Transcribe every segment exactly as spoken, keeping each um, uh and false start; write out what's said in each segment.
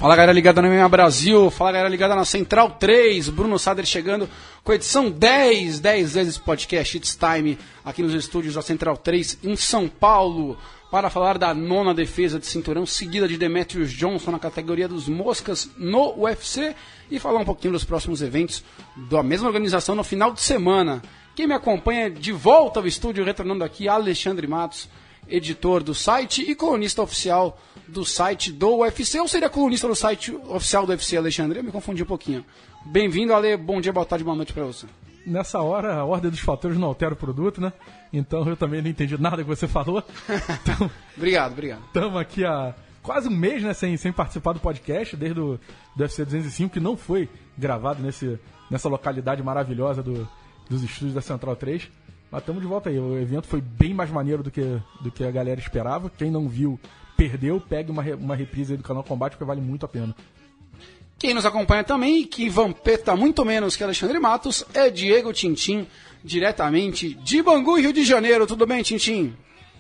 Fala galera ligada no M M A Brasil, fala galera ligada na Central três, Bruno Sader chegando com a edição dez, dez vezes podcast It's Time, aqui nos estúdios da Central três em São Paulo, para falar da nona defesa de cinturão, seguida de Demetrius Johnson na categoria dos moscas no U F C, e falar um pouquinho dos próximos eventos da mesma organização no final de semana. Quem me acompanha de volta ao estúdio, retornando aqui, Alexandre Matos, editor do site e colunista oficial do site do U F C, ou seria colunista do site oficial do U F C, Alexandre? Eu me confundi um pouquinho. Bem-vindo, Ale, bom dia, boa tarde, boa noite pra você. Nessa hora, a ordem dos fatores não altera o produto, né? Então eu também não entendi nada que você falou. Então, obrigado, obrigado. Estamos aqui há quase um mês, né, sem, sem participar do podcast, desde o do U F C duzentos e cinco, que não foi gravado nesse, nessa localidade maravilhosa do, dos estúdios da Central três. Mas estamos de volta aí. O evento foi bem mais maneiro do que, do que a galera esperava. Quem não viu, perdeu. Pegue uma, uma reprise aí do canal Combate, porque vale muito a pena. Quem nos acompanha também, que vampeta muito menos que Alexandre Matos, é Diego Tintim, diretamente de Bangu, Rio de Janeiro. Tudo bem, Tintim?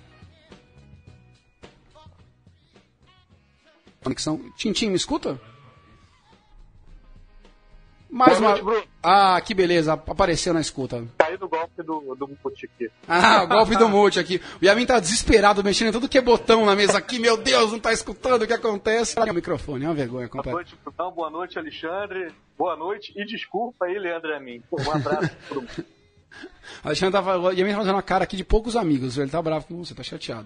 Conexão. Tintim, me escuta? Mais uma... Ah, que beleza, apareceu na escuta. Caiu no golpe do, do Multi aqui. Ah, o golpe do Multi aqui. O Yamin tá desesperado, mexendo em tudo que é botão na mesa aqui. Meu Deus, não tá escutando o que acontece. Olha o microfone, é uma vergonha completa. Boa noite, Brunão. Boa noite, Alexandre. Boa noite e desculpa aí, Leandro e a mim. Um abraço pra todo mundo. Alexandre tava... O Yamin tá fazendo uma cara aqui de poucos amigos. Ele tá bravo com você, tá chateado.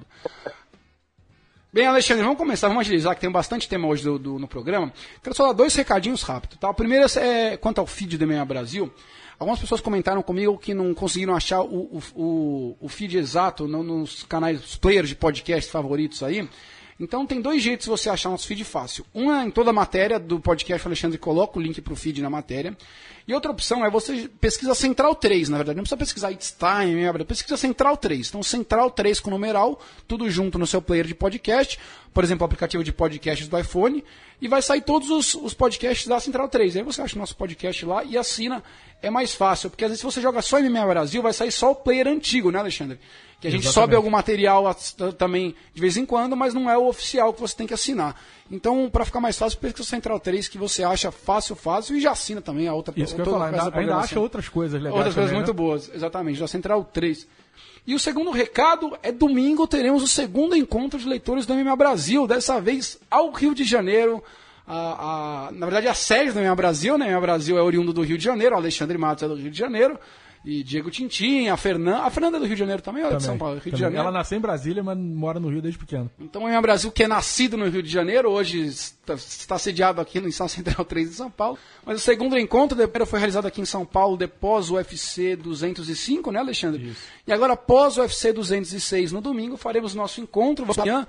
Bem, Alexandre, vamos começar, vamos agilizar, que tem bastante tema hoje do, do, no programa. Quero só dar dois recadinhos rápidos, tá? O primeiro é quanto ao feed do M M A Brasil. Algumas pessoas comentaram comigo que não conseguiram achar o, o, o, o feed exato no, nos canais, os players de podcast favoritos aí. Então tem dois jeitos de você achar nosso feed fácil. Um é em toda a matéria do podcast, o Alexandre coloca o link para o feed na matéria. E outra opção é você pesquisa Central três, na verdade. Não precisa pesquisar It's Time, pesquisa Central três. Então Central três com numeral, tudo junto no seu player de podcast. Por exemplo, o aplicativo de podcasts do iPhone. E vai sair todos os, os podcasts da Central três. Aí você acha o nosso podcast lá e assina. É mais fácil, porque às vezes se você joga só M M A Brasil, vai sair só o player antigo, né, Alexandre? Que a gente Exatamente. sobe algum material também de vez em quando, mas não é o oficial que você tem que assinar. Então, para ficar mais fácil, pesquisa Central três, que você acha fácil, fácil, e já assina também a outra. Isso que eu ia falar, ainda, ainda acha outras coisas legais. Outras também, coisas muito né? boas, exatamente, da Central três. E o segundo recado é domingo teremos o segundo encontro de leitores do M M A Brasil, dessa vez ao Rio de Janeiro. A, a, na verdade, a sede do M M A Brasil, né? O M M A Brasil é oriundo do Rio de Janeiro, o Alexandre Matos é do Rio de Janeiro. E Diego Tintim, a Fernanda. A Fernanda é do Rio de Janeiro também, ou é de São Paulo? Rio também. de Janeiro. Ela nasceu em Brasília, mas mora no Rio desde pequeno. Então o M M A Brasil, que é nascido no Rio de Janeiro, hoje está, está sediado aqui no Central três de São Paulo. Mas o segundo encontro foi realizado aqui em São Paulo, depois o U F C duzentos e cinco, né, Alexandre? Isso. E agora, após o U F C duzentos e seis no domingo, faremos o nosso encontro. Amanhã,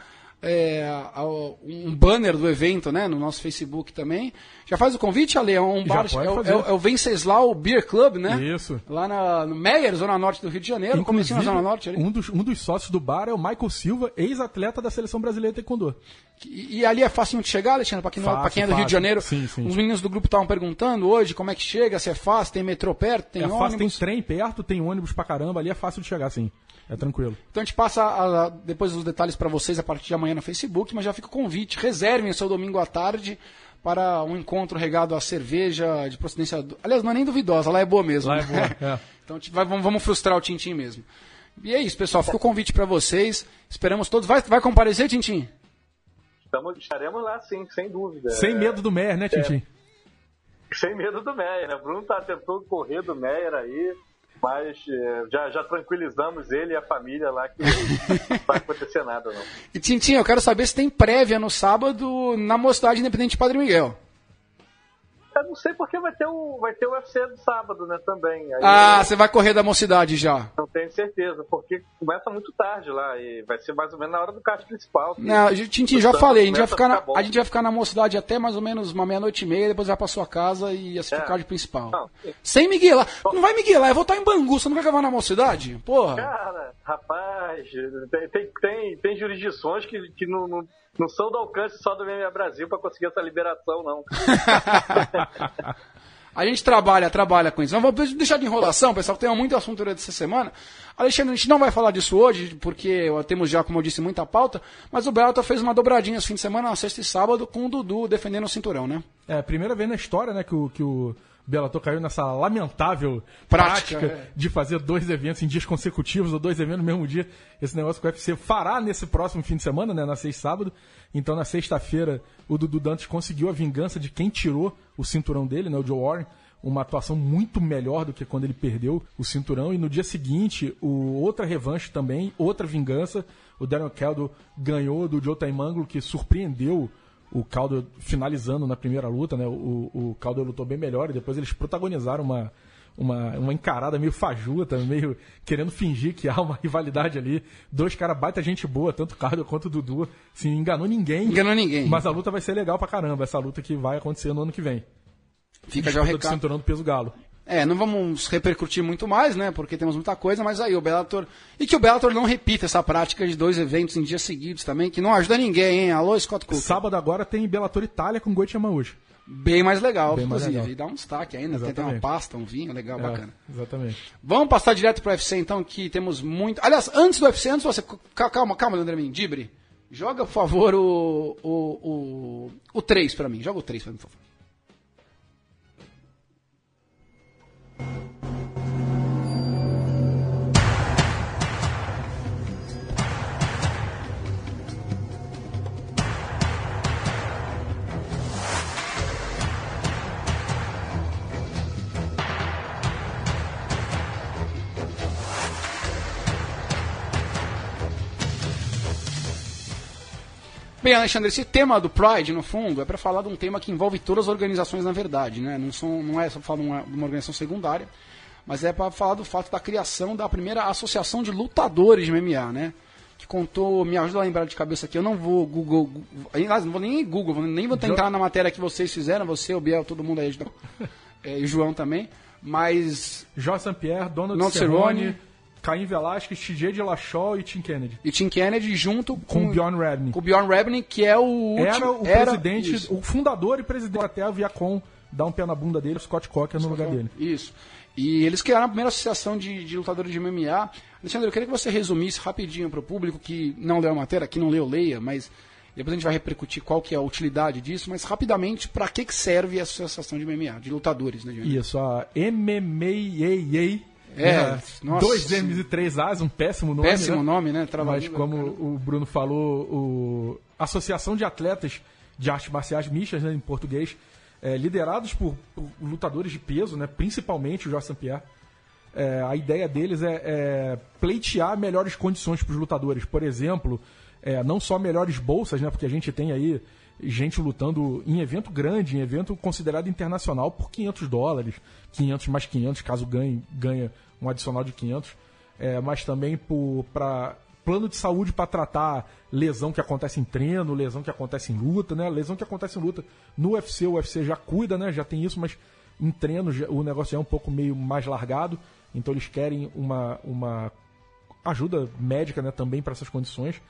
é, um banner do evento, né, no nosso Facebook também. Já faz o convite, Ale? É um bar, é, o, é, o, é o Venceslau Beer Club, né? Isso. Lá na, no Meyer, Zona Norte do Rio de Janeiro. Comecinho na Zona Norte ali. Um dos, um dos sócios do bar é o Michael Silva, ex-atleta da Seleção Brasileira de Taekwondo. E, e ali é fácil de chegar, Alexandre? Para quem, Fácil, quem é do fácil. Rio de Janeiro, sim, sim. Os meninos do grupo estavam perguntando hoje como é que chega, se é fácil, tem metrô perto, tem é ônibus. fácil, tem trem perto, tem ônibus pra caramba, ali é fácil de chegar, sim. É tranquilo. Então a gente passa a, a, depois os detalhes para vocês a partir de amanhã no Facebook, mas já fica o convite. Reservem o seu domingo à tarde para um encontro regado a cerveja de procedência... Aliás, não é nem duvidosa, lá é boa mesmo. Lá é boa, é. Então vai, vamos, vamos frustrar o Tintim mesmo. E é isso, pessoal. Fica o convite para vocês. Esperamos todos. Vai, vai comparecer, Tintim? Estamos, estaremos lá, sim, sem dúvida. Sem medo do Meyer, né, Tintim? É, sem medo do Meyer, né? O Bruno tá tentando correr do Meyer aí, mas é, já, já tranquilizamos ele e a família lá que não vai acontecer nada, não. E Tintim, eu quero saber se tem prévia no sábado na Mocidade Independente de Padre Miguel. Eu não sei porque vai ter o, vai ter o U F C do sábado, né, também. Aí ah, eu, você vai correr da Mocidade já. Não tenho certeza, porque começa muito tarde lá e vai ser mais ou menos na hora do card principal. Não, Tintim, já falei, a gente vai, ficar na, ficar a gente vai ficar na Mocidade até mais ou menos uma meia-noite e meia, depois vai pra sua casa e assistir é. o card principal. Não, sem miguelar. Não vai miguelar, eu vou estar em Bangu, você não vai gravar na Mocidade? Porra. Cara, rapaz, tem, tem, tem, tem jurisdições que, que não, não, não são do alcance só do M M A Brasil pra conseguir essa liberação, não. A gente trabalha, trabalha com isso. Não vamos deixar de enrolação, pessoal, que tem muito assunto durante essa semana. Alexandre, a gente não vai falar disso hoje, porque temos já, como eu disse, muita pauta, mas o Bellator fez uma dobradinha esse fim de semana, na sexta e sábado, com o Dudu defendendo o cinturão, né? É, a primeira vez na história, né, que o, que o Bellator caiu nessa lamentável prática, prática é. de fazer dois eventos em dias consecutivos, ou dois eventos no mesmo dia. Esse negócio que o U F C fará nesse próximo fim de semana, né, na sexta e sábado. Então, na sexta-feira, o Dudu Dantas conseguiu a vingança de quem tirou o cinturão dele, né, o Joe Warren. Uma atuação muito melhor do que quando ele perdeu o cinturão. E no dia seguinte, o, outra revanche também, outra vingança. O Darren Caldo ganhou do Joe Taimanglo, que surpreendeu o Caldo finalizando na primeira luta, né? O, o Caldo lutou bem melhor e depois eles protagonizaram uma, uma, uma encarada meio fajuta, meio querendo fingir que há uma rivalidade ali. Dois caras baita gente boa, tanto o Caldo quanto o Dudu. Assim, enganou ninguém. Enganou ninguém. Mas a luta vai ser legal pra caramba, essa luta que vai acontecer no ano que vem. Fica já o recado. Cinturão do peso galo. É, não vamos repercutir muito mais, né? Porque temos muita coisa, mas aí o Bellator... E que o Bellator não repita essa prática de dois eventos em dias seguidos também, que não ajuda ninguém, hein? Alô, Scott Cook. Sábado agora tem Bellator Itália com Goichi Yamauchi. Bem mais legal, Bem mais inclusive. legal. E dá um destaque ainda, tem, tem uma pasta, um vinho, legal, É, bacana. Exatamente. Vamos passar direto pro U F C, então, que temos muito... Aliás, antes do U F C, antes você... Calma, calma, André Mendibre. Joga, por favor, o... O, o, o três pra mim. Joga o três pra mim, por favor. Bem, Alexandre, esse tema do Pride, no fundo, é para falar de um tema que envolve todas as organizações, na verdade, né? Não, são, não é só falar de uma, de uma organização secundária, mas é para falar do fato da criação da primeira associação de lutadores de M M A, né? Que contou, me ajuda a lembrar de cabeça aqui, eu não vou Google, aliás, não vou nem Google, nem vou tentar na matéria que vocês fizeram, você, o Biel, todo mundo aí, é, e o João também, mas... Jorge Saint-Pierre, Donald Donald Cerrone, Cerrone, Caim Velasquez, T J Dillashaw e Tim Kennedy. E Tim Kennedy junto com, Com o Bjorn Rebney. com o Bjorn Rebney, que é o último... Era o era, presidente, isso. o fundador e presidente até a Viacom dar um pé na bunda dele, o Scott Coker no lugar dele. Isso. E eles criaram a primeira associação de, de lutadores de M M A. Alexandre, eu queria que você resumisse rapidinho para o público que não leu a matéria, que não leu, leia, mas depois a gente vai repercutir qual que é a utilidade disso, mas rapidamente, para que, que serve a associação de M M A, de lutadores, né? De M M A? Isso, a M M A. É, né? nossa. Dois M's e três A's, um péssimo nome. Péssimo né? nome, né? Mas Trabalho como bacana. o Bruno falou, o Associação de Atletas de Artes Marciais Mistas, né, em português, é, liderados por, por lutadores de peso, né, principalmente o Jorge Saint-Pierre. É, a ideia deles é, é pleitear melhores condições para os lutadores. Por exemplo, é, não só melhores bolsas, né, porque a gente tem aí gente lutando em evento grande, em evento considerado internacional, por quinhentos dólares, quinhentos mais quinhentos, caso ganhe, ganhe um adicional de quinhentos, é, mas também para plano de saúde para tratar lesão que acontece em treino, lesão que acontece em luta, né? Lesão que acontece em luta no U F C, o U F C já cuida, né? Já tem isso, mas em treino já, o negócio já é um pouco meio mais largado, então eles querem uma, uma ajuda médica, né, também para essas condições.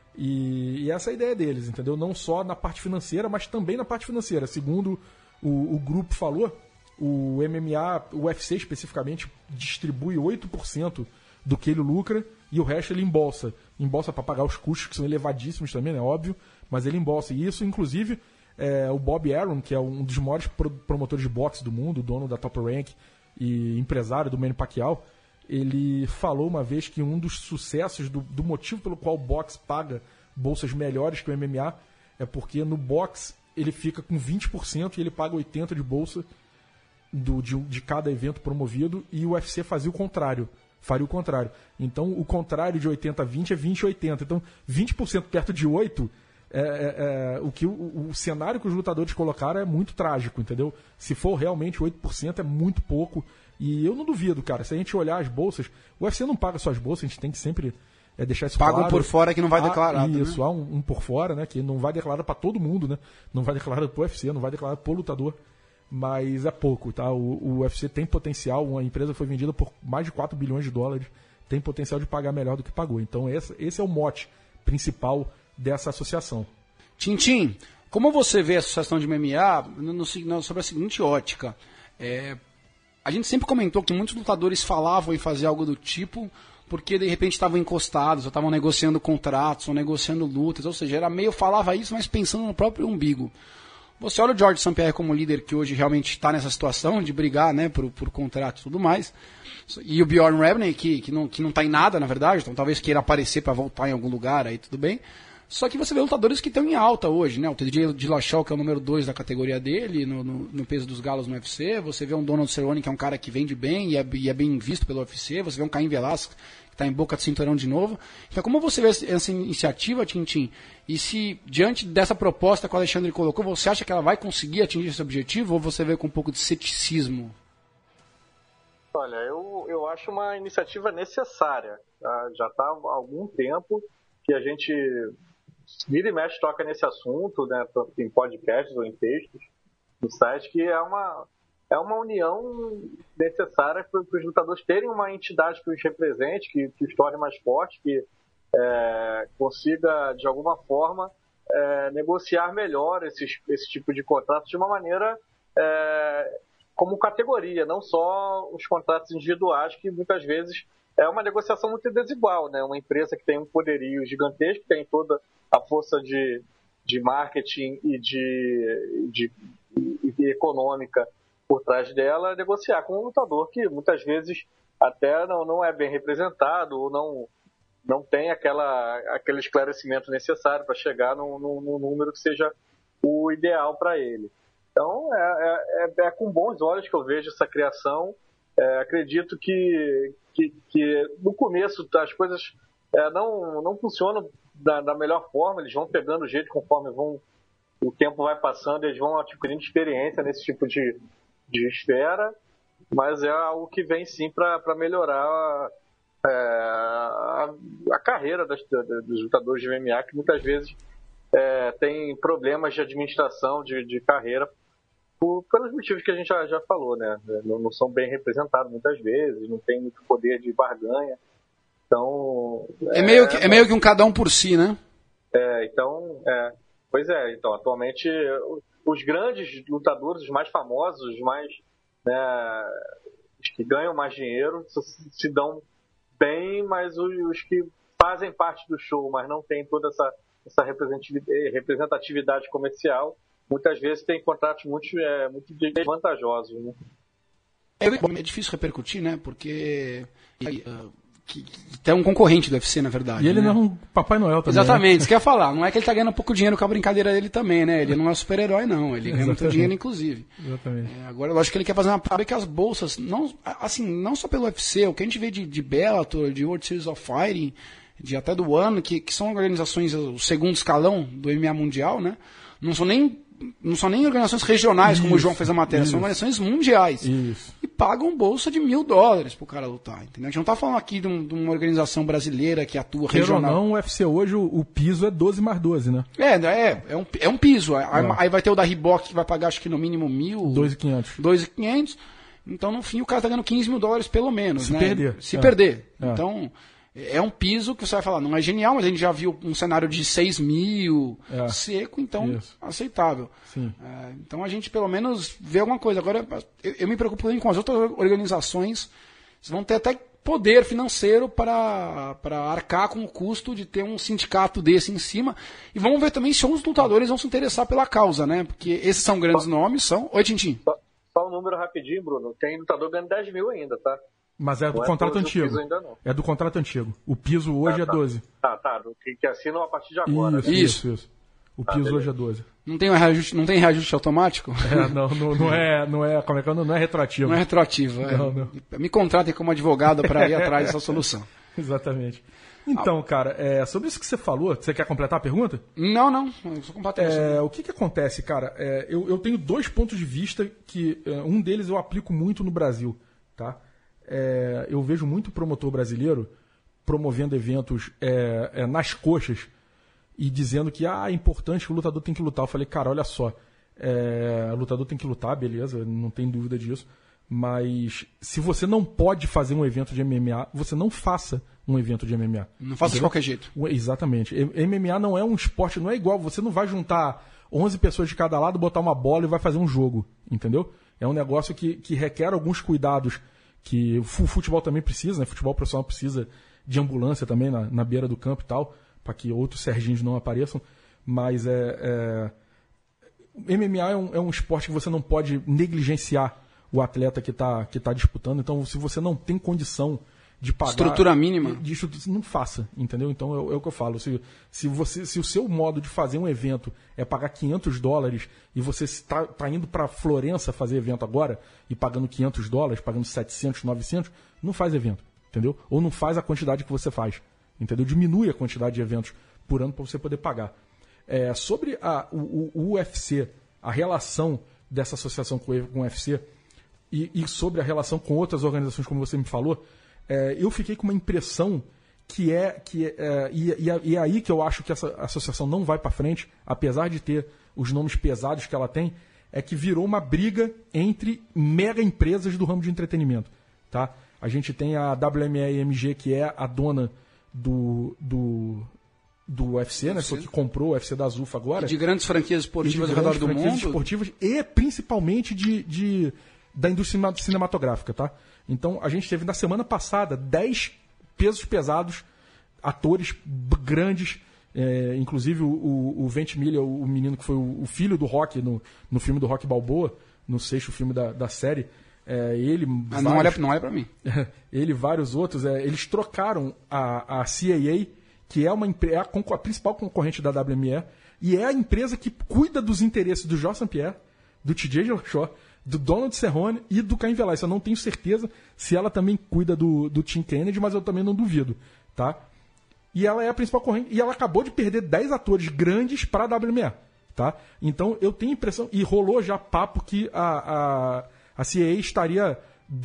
E, e essa é a ideia deles, entendeu? Não só na parte financeira, mas também na parte financeira. Segundo o, o grupo falou, o M M A, o U F C especificamente, distribui oito por cento do que ele lucra e o resto ele embolsa. Embolsa para pagar os custos, que são elevadíssimos também, é né, óbvio, mas ele embolsa. E isso, inclusive, é, o Bob Arum, que é um dos maiores pro, promotores de boxe do mundo, dono da Top Rank e empresário do Manny Pacquiao, ele falou uma vez que um dos sucessos, do, do motivo pelo qual o boxe paga bolsas melhores que o M M A, é porque no boxe ele fica com vinte por cento e ele paga oitenta por cento de bolsa do, de, de cada evento promovido, e o U F C fazia o contrário, faria o contrário. Então o contrário de oitenta a vinte é vinte a oitenta. Então vinte por cento perto de oito, é, é, é, o, que, o, o cenário que os lutadores colocaram é muito trágico, entendeu? Se for realmente oito por cento é muito pouco. E eu não duvido, cara, se a gente olhar as bolsas, o U F C não paga só as bolsas, a gente tem que sempre é, deixar isso Pagam claro. por fora que não vai ah, declarar. Isso, né? há um, um por fora, né, que não vai declarar para todo mundo, né, não vai declarar pro U F C, não vai declarar pro lutador, mas é pouco, tá, o, o U F C tem potencial, uma empresa foi vendida por mais de quatro bilhões de dólares, tem potencial de pagar melhor do que pagou, então esse, esse é o mote principal dessa associação. Tintim, como você vê a associação de M M A no, no, sobre a seguinte ótica? É, a gente sempre comentou que muitos lutadores falavam em fazer algo do tipo porque de repente estavam encostados, ou estavam negociando contratos, ou negociando lutas, ou seja, era meio, falava isso, mas pensando no próprio umbigo. Você olha o George Saint Pierre como líder que hoje realmente está nessa situação de brigar, né, por, por contrato e tudo mais, e o Bjorn Rebney, que, que não que não está em nada, na verdade, então talvez queira aparecer para voltar em algum lugar, aí tudo bem. Só que você vê lutadores que estão em alta hoje, né? O T J Dillashaw, que é o número dois da categoria dele, no, no, no peso dos galos no U F C. Você vê um Donald Cerrone, que é um cara que vende bem e é, e é bem visto pelo U F C. Você vê um Caim Velasquez, que está em boca de cinturão de novo. Então, como você vê essa iniciativa, Tintin? E se, diante dessa proposta que o Alexandre colocou, você acha que ela vai conseguir atingir esse objetivo ou você vê com um pouco de ceticismo? Olha, eu, eu acho uma iniciativa necessária. Tá? Já está há algum tempo que a gente vira e mexe toca nesse assunto, né, em podcasts ou em textos no site, que é uma, é uma união necessária para os lutadores terem uma entidade que os represente, que, que os torne mais fortes, que é, consiga, de alguma forma, é, negociar melhor esses, esse tipo de contratos de uma maneira é, como categoria, não só os contratos individuais, que muitas vezes é uma negociação muito desigual, né? Uma empresa que tem um poderio gigantesco, tem toda a força de, de marketing e de, de e econômica por trás dela, negociar com um lutador que muitas vezes até não, não é bem representado ou não, não tem aquela, aquele esclarecimento necessário para chegar num, num número que seja o ideal para ele. Então, é, é, é com bons olhos que eu vejo essa criação. É, acredito que, que, que no começo as coisas é, não, não funcionam da, da melhor forma, eles vão pegando o jeito conforme vão, o tempo vai passando, eles vão adquirindo experiência nesse tipo de, de esfera, mas é algo que vem sim para melhorar é, a, a carreira das, dos lutadores de M M A, que muitas vezes é, tem problemas de administração de, de carreira por, pelos motivos que a gente já, já falou, né? Não, não são bem representados muitas vezes, não tem muito poder de barganha. Então, é, é, meio, que, é meio que um cada um por si, né? É, então, é, pois é, então, atualmente os grandes lutadores, os mais famosos, os mais, né, os que ganham mais dinheiro, se, se dão bem, mas os, os que fazem parte do show, mas não tem toda essa, essa representatividade comercial, muitas vezes tem contratos muito, é, muito desvantajosos, né? É, bom, é difícil repercutir, né? Porque uh, que, que tem um concorrente do U F C, na verdade. E ele, né? Não é um Papai Noel também. Exatamente, né? isso que eu ia falar. Não é que ele tá ganhando pouco dinheiro com a brincadeira dele também, né? Ele não é super-herói, não. Ele ganha muito dinheiro, inclusive. Exatamente. É, agora, eu acho que ele quer fazer uma parada que as bolsas, não, assim, não só pelo U F C, o que a gente vê de, de Bellator, de World Series of Fighting, de até do One, que, que são organizações, o segundo escalão do M M A mundial, né? Não são nem não são nem organizações regionais, isso, como o João fez a matéria, isso. São organizações mundiais. Isso. E pagam bolsa de mil dólares pro cara lutar, entendeu? A gente não tá falando aqui de, um, de uma organização brasileira que atua Queira regional. ou não, o U F C hoje, o, o piso é doze mais doze, né? É, é, é um, é um piso. Aí, é. aí vai ter o da Reebok que vai pagar acho que no mínimo mil. dois mil e quinhentos. dois mil e quinhentos. Então, no fim, o cara tá ganhando quinze mil dólares pelo menos, Se né? perder. Se é. perder. É. Então... É um piso que você vai falar, não é genial, mas a gente já viu um cenário de seis mil é. seco, então Isso. aceitável. Sim. É, então a gente pelo menos vê alguma coisa. Agora, eu, eu me preocupo também com as outras organizações, eles vão ter até poder financeiro para, para arcar com o custo de ter um sindicato desse em cima. E vamos ver também se os lutadores vão se interessar pela causa, né? Porque esses são grandes nomes, são... Oi, Tintin. Só, só um número rapidinho, Bruno. Tem lutador ganhando dez mil ainda, tá? Mas é do não contrato é antigo. Ainda não. É do contrato antigo. O piso hoje ah, tá. é doze. Tá, tá. Que, que assinam a partir de agora. Isso, né? isso, isso. O ah, piso beleza. hoje é doze. Não tem, um reajuste, não tem reajuste automático? É, não, não, não é, não é, como é que é? Não é retroativo. Não é retroativo. É. Não, não. Me contratem como advogado para ir atrás dessa solução. Exatamente. Então, cara, é, sobre isso que você falou, você quer completar a pergunta? Não, não. Eu só completar é, o que que acontece, cara? É, eu, eu tenho dois pontos de vista que é, um deles eu aplico muito no Brasil, tá? É, eu vejo muito promotor brasileiro promovendo eventos é, é, nas coxas e dizendo que ah, é importante que o lutador tem que lutar. Eu falei, cara, olha só, é, o lutador tem que lutar, beleza, não tem dúvida disso, mas se você não pode fazer um evento de M M A, você não faça um evento de M M A. Não faça de qualquer jeito. Exatamente. M M A não é um esporte, não é igual, você não vai juntar onze pessoas de cada lado, botar uma bola e vai fazer um jogo, entendeu? É um negócio que, que requer alguns cuidados que o futebol também precisa, né? O futebol profissional precisa de ambulância também na, na beira do campo e tal, para que outros Serginhos não apareçam. Mas é, é... M M A é um, é um esporte que você não pode negligenciar o atleta que está que tá disputando. Então, se você não tem condição de pagar... Estrutura mínima. De, de, não faça, entendeu? Então, é, é o que eu falo. Se, se, você, se o seu modo de fazer um evento é pagar quinhentos dólares e você está tá indo para Florença fazer evento agora e pagando quinhentos dólares, pagando setecentos, novecentos, não faz evento, entendeu? Ou não faz a quantidade que você faz, entendeu? Diminui a quantidade de eventos por ano para você poder pagar. É, sobre a, o, o U F C, a relação dessa associação com o U F C e, e sobre a relação com outras organizações, como você me falou, é, eu fiquei com uma impressão que é... Que é e, e, e é aí que eu acho que essa associação não vai para frente, apesar de ter os nomes pesados que ela tem, é que virou uma briga entre mega empresas do ramo de entretenimento. Tá? A gente tem a W M E M G, que é a dona do... do do U F C, né? Foi que comprou o U F C da Zufa agora. E de grandes franquias esportivas ao redor do mundo. Esportivas e principalmente de, de, da indústria cinematográfica, tá? Então, a gente teve na semana passada dez pesos pesados, atores grandes, é, inclusive o, o, o Ventimiglia, o, o menino que foi o, o filho do Rocky no, no filme do Rocky Balboa, no sexto filme da, da série. É, ele, ah, vários, não olha, não olha pra mim. Ele e vários outros, é, eles trocaram a, a C A A, que é, uma, é a, a principal concorrente da W M E, e é a empresa que cuida dos interesses do Georges Saint-Pierre, do T J Dillashaw, do Donald Cerrone e do Cain Velasquez. Eu não tenho certeza se ela também cuida do, do Tim Kennedy, mas eu também não duvido, tá? E ela é a principal corrente, e ela acabou de perder dez atores grandes para a W M E, tá? Então eu tenho a impressão, e rolou já papo que a, a, a C A A estaria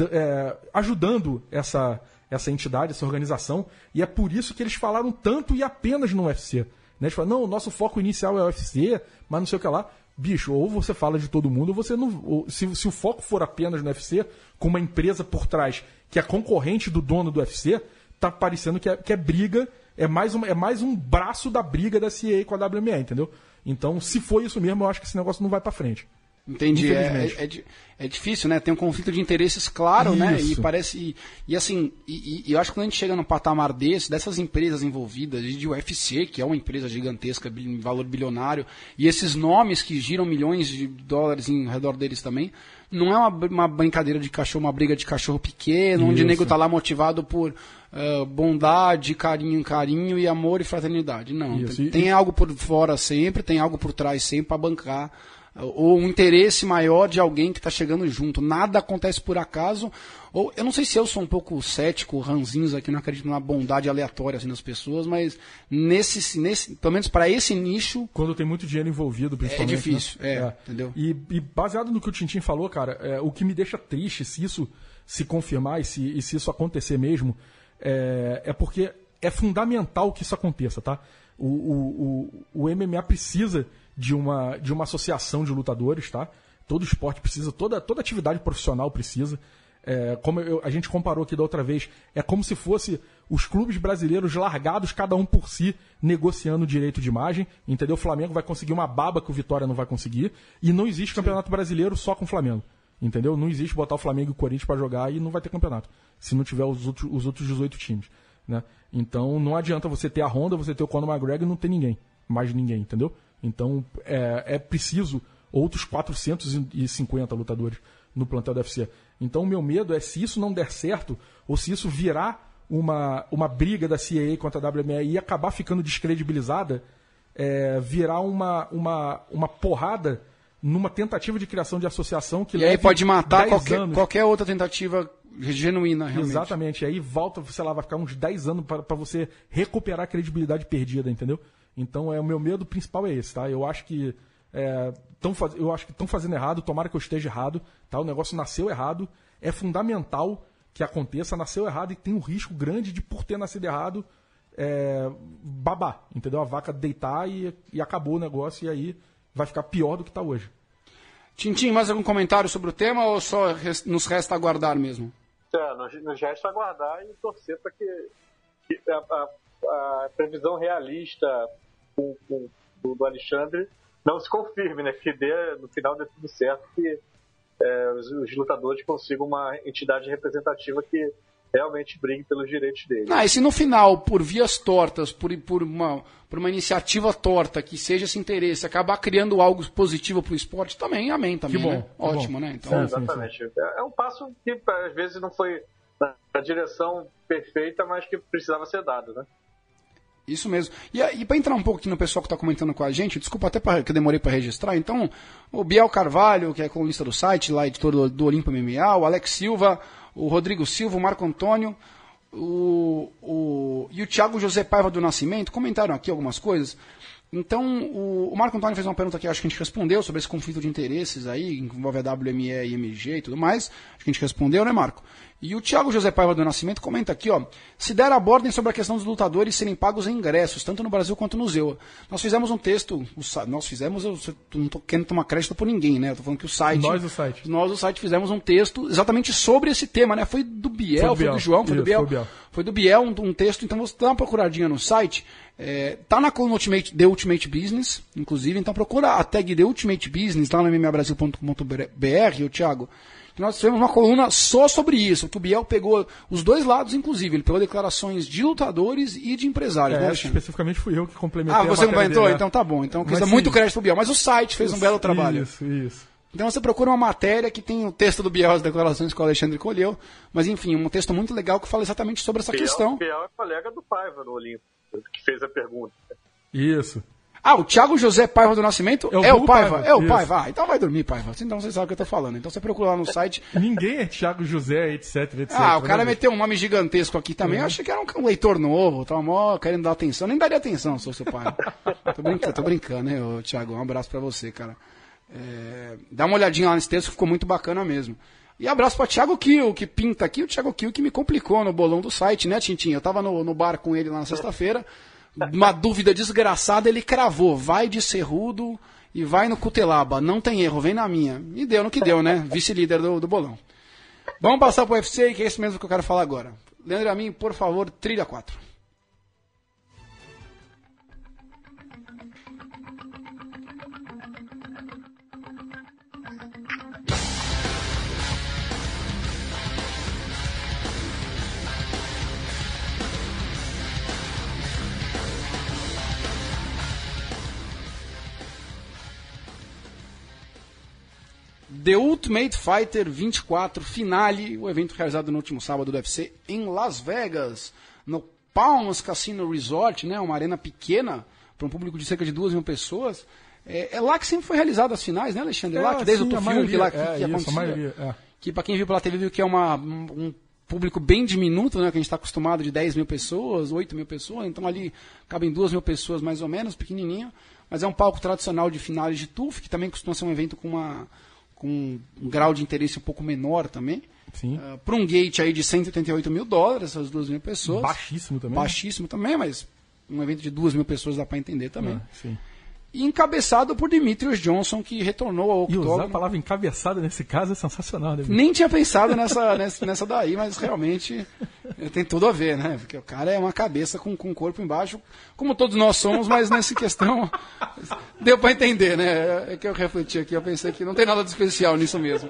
é, ajudando essa... essa entidade, essa organização, e é por isso que eles falaram tanto e apenas no U F C. Né? Eles falaram, não, o nosso foco inicial é o U F C, mas não sei o que lá. Bicho, ou você fala de todo mundo, ou você não... Ou, se, se o foco for apenas no U F C, com uma empresa por trás que é concorrente do dono do U F C, tá parecendo que é, que é briga, é mais, uma, é mais um braço da briga da C A A com a W M E, entendeu? Então, se for isso mesmo, eu acho que esse negócio não vai pra frente. Entendi, é, é, é difícil, né? Tem um conflito de interesses claro, Isso. né? E parece. E, e assim, e, e eu acho que quando a gente chega num patamar desse, dessas empresas envolvidas, de U F C, que é uma empresa gigantesca, em valor bilionário, e esses nomes que giram milhões de dólares em redor deles também, não é uma, uma brincadeira de cachorro, uma briga de cachorro pequeno, onde o nego tá lá motivado por uh, bondade, carinho, carinho e amor e fraternidade. Não. Isso. Tem, tem algo por fora sempre, tem algo por trás sempre para bancar. Ou um interesse maior de alguém que está chegando junto. Nada acontece por acaso. Ou eu não sei se eu sou um pouco cético, ranzinhos aqui, não acredito na bondade aleatória assim, das pessoas, mas nesse, nesse, pelo menos para esse nicho... Quando tem muito dinheiro envolvido, principalmente. É difícil, né? é, é, entendeu? E, e baseado no que o Tintin falou, cara, é, o que me deixa triste, se isso se confirmar e se, e se isso acontecer mesmo, é, é porque é fundamental que isso aconteça, tá? O, o, o, o M M A precisa... De uma, de uma associação de lutadores, tá? Todo esporte precisa, toda, toda atividade profissional precisa. É, como eu, a gente comparou aqui da outra vez, é como se fosse os clubes brasileiros largados, cada um por si, negociando o direito de imagem, entendeu? O Flamengo vai conseguir uma baba que o Vitória não vai conseguir, e não existe campeonato brasileiro só com o Flamengo, entendeu? Não existe botar o Flamengo e o Corinthians para jogar e não vai ter campeonato, se não tiver os outros, os outros dezoito times, né? Então não adianta você ter a Honda, você ter o Conor McGregor e não ter ninguém, mais ninguém, entendeu? Então, é, é preciso outros quatrocentos e cinquenta lutadores no plantel do U F C. Então, o meu medo é, se isso não der certo, ou se isso virar uma, uma briga da C A A contra a W M E e acabar ficando descredibilizada, é, virar uma, uma, uma porrada numa tentativa de criação de associação que e aí pode matar qualquer, anos. qualquer outra tentativa genuína, realmente. Exatamente. Aí volta, sei lá, vai ficar uns dez anos para você recuperar a credibilidade perdida, entendeu? Então, é, o meu medo principal é esse, tá? Eu acho que é, tão faz... eu acho que estão fazendo errado, tomara que eu esteja errado, tá? O negócio nasceu errado, é fundamental que aconteça, nasceu errado e tem um risco grande de, por ter nascido errado, é, babar, entendeu? A vaca deitar e, e acabou o negócio e aí vai ficar pior do que está hoje. Tintin, mais algum comentário sobre o tema ou só res... nos resta aguardar mesmo? É, nos, nos resta aguardar e torcer para que, que a, a, a previsão realista com, com, do, do Alexandre não se confirme, né? Que dê, no final dê tudo certo, que é, os, os lutadores consigam uma entidade representativa que realmente brigue pelos direitos deles. Ah, e se no final, por vias tortas, por, por, uma, por uma iniciativa torta que seja esse interesse, acabar criando algo positivo para o esporte, também, amém também, que bom, né? que Ótimo, bom. né? Então, É, exatamente. Sim, sim. É um passo que às vezes não foi na direção perfeita, mas que precisava ser dado, né? Isso mesmo. E, e para entrar um pouco aqui no pessoal que está comentando com a gente, desculpa até pra, que eu demorei para registrar, então, o Biel Carvalho, que é colunista do site, lá editor do, do Olimpo M M A, o Alex Silva, o Rodrigo Silva, o Marco Antônio, o, o, e o Thiago José Paiva do Nascimento, comentaram aqui algumas coisas. Então, o, o Marco Antônio fez uma pergunta que acho que a gente respondeu sobre esse conflito de interesses aí, que envolve a W M E e M G e tudo mais. Acho que a gente respondeu, né, Marco? E o Thiago José Paiva do Nascimento comenta aqui, ó, se der abordem sobre a questão dos lutadores serem pagos em ingressos, tanto no Brasil quanto no Zewa. Nós fizemos um texto, o, nós fizemos, eu não estou querendo tomar crédito por ninguém, né? Eu tô falando que o site... Nós, o site. Nós, o site, fizemos um texto exatamente sobre esse tema, né? Foi do Biel, foi do, Biel. foi do João, foi, Isso, do Biel, foi do Biel. Foi do Biel um, um texto, então você dá uma procuradinha no site, é, tá na coluna Ultimate, The Ultimate Business, inclusive, então procura a tag The Ultimate Business lá no m m a brasil ponto com ponto b r, o Thiago. Nós tivemos uma coluna só sobre isso, que o Biel pegou os dois lados, inclusive. Ele pegou declarações de lutadores e de empresários. É, né, especificamente fui eu que complementei Ah, você a complementou? dele, Então tá bom. Então, quer dizer, muito crédito pro Biel. Mas o site fez isso, um belo trabalho. Isso, isso. Então você procura uma matéria que tem o texto do Biel, as declarações que o Alexandre colheu. Mas enfim, um texto muito legal que fala exatamente sobre essa Biel, questão. O Biel é colega do Paiva no Olimpo, que fez a pergunta. Isso. Ah, o Thiago José Paiva do Nascimento é o, é o Paiva? Paiva. É o Isso. Paiva. Ah, então vai dormir, Paiva. Então você sabe o que eu tô falando. Então você procura lá no site. Ninguém é Thiago José, etc, etc. Ah, o cara meteu um nome gigantesco aqui também. Uhum. Eu achei que era um, um leitor novo, tava mó querendo dar atenção. Nem daria atenção se fosse o Paiva. tô, brincando, tô brincando, né, ô, Thiago? Um abraço pra você, cara. É, dá uma olhadinha lá nesse texto, ficou muito bacana mesmo. E abraço pra Thiago Kiel, que pinta aqui. O Thiago Kiel que me complicou no bolão do site, né, Tintinho? Eu tava no, no bar com ele lá na sexta-feira. Uma dúvida desgraçada, ele cravou, vai de Cerrudo e vai no Cutelaba, não tem erro, vem na minha. E deu no que deu, né? Vice-líder do, do bolão. Vamos passar pro U F C, que é isso mesmo que eu quero falar agora. Leandro Amin, por favor, trilha quatro. The Ultimate Fighter vinte e quatro Finale, o evento realizado no último sábado do U F C em Las Vegas, no Palms Casino Resort, né, uma arena pequena para um público de cerca de duas mil pessoas. É, é lá que sempre foi realizado as finais, né, Alexandre? É lá que desde sim, o Tufilme, que lá que, é, que isso, acontecia. maioria, é. Que para quem viu pela T V viu que é uma, um público bem diminuto, né, que a gente está acostumado de dez mil pessoas, oito mil pessoas, então ali cabem duas mil pessoas mais ou menos, pequenininho, mas é um palco tradicional de finais de T U F, que também costuma ser um evento com uma... com um grau de interesse um pouco menor também. Sim. Uh, para um gate aí de cento e oitenta e oito mil dólares, essas duas mil pessoas. Baixíssimo também. Baixíssimo também, mas um evento de duas mil pessoas dá para entender também. Ah, sim. E encabeçado por Demetrius Johnson, que retornou ao octógono. E usar a palavra encabeçada nesse caso é sensacional. Né? Nem tinha pensado nessa, nessa, nessa daí, mas realmente tem tudo a ver, né? Porque o cara é uma cabeça com, com corpo embaixo, como todos nós somos, mas nessa questão deu para entender, né? É que eu refleti aqui, eu pensei que não tem nada de especial nisso mesmo.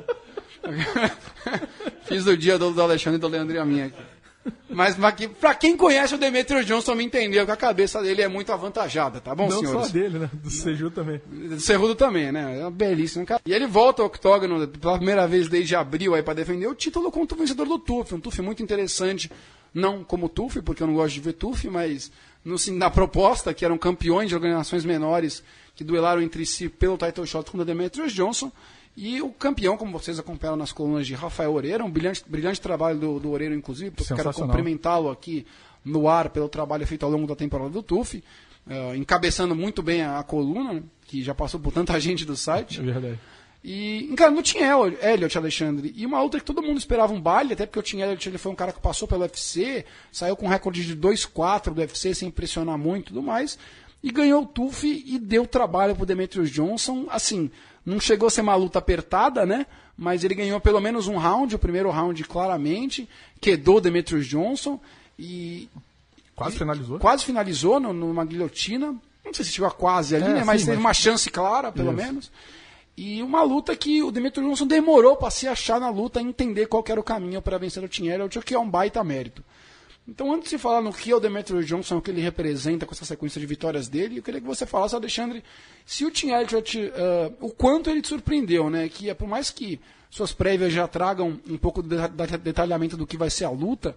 Fiz o dia do, do Alexandre e do Leandro e a minha aqui. Mas, mas pra quem conhece o Demetrius Johnson me entendeu que a cabeça dele é muito avantajada, tá bom, não senhores? Não só dele, né? Do Cejudo também. Do Cerrudo também, né? É uma belíssima cara. E ele volta ao octógono pela primeira vez desde abril aí pra defender o título contra o vencedor do T U F. Um T U F muito interessante, não como T U F, porque eu não gosto de ver T U F, mas no, na proposta, que eram campeões de organizações menores que duelaram entre si pelo title shot contra Demetrius Johnson. E o campeão, como vocês acompanharam nas colunas de Rafael Oreiro, um brilhante, brilhante trabalho do, do Oreiro, inclusive, porque eu quero cumprimentá-lo aqui no ar pelo trabalho feito ao longo da temporada do T U F, uh, encabeçando muito bem a, a coluna, que já passou por tanta gente do site. É verdade. E, cara, não tinha Elliot, Alexandre. E uma outra que todo mundo esperava um baile, até porque o Tim Elliott ele foi um cara que passou pelo U F C, saiu com um recorde de dois a quatro do U F C, sem impressionar muito e tudo mais, e ganhou o T U F e deu trabalho pro Demetrius Johnson, assim... Não chegou a ser uma luta apertada, né? Mas ele ganhou pelo menos um round, o primeiro round claramente, quedou Demetrius Johnson e... Quase e, finalizou. Quase finalizou no, numa guilhotina. Não sei se chegou a quase ali, é, né? Sim, mas teve mas... uma chance clara, pelo Isso. menos. E uma luta que o Demetrius Johnson demorou para se achar na luta e entender qual que era o caminho para vencer o Tim Elliott, o que é um baita mérito. Então, antes de falar no que é o Demetrius Johnson, o que ele representa com essa sequência de vitórias dele, eu queria que você falasse, Alexandre, se o Tim Elliott, uh, o quanto ele te surpreendeu, né? Que é por mais que suas prévias já tragam um pouco de detalhamento do que vai ser a luta,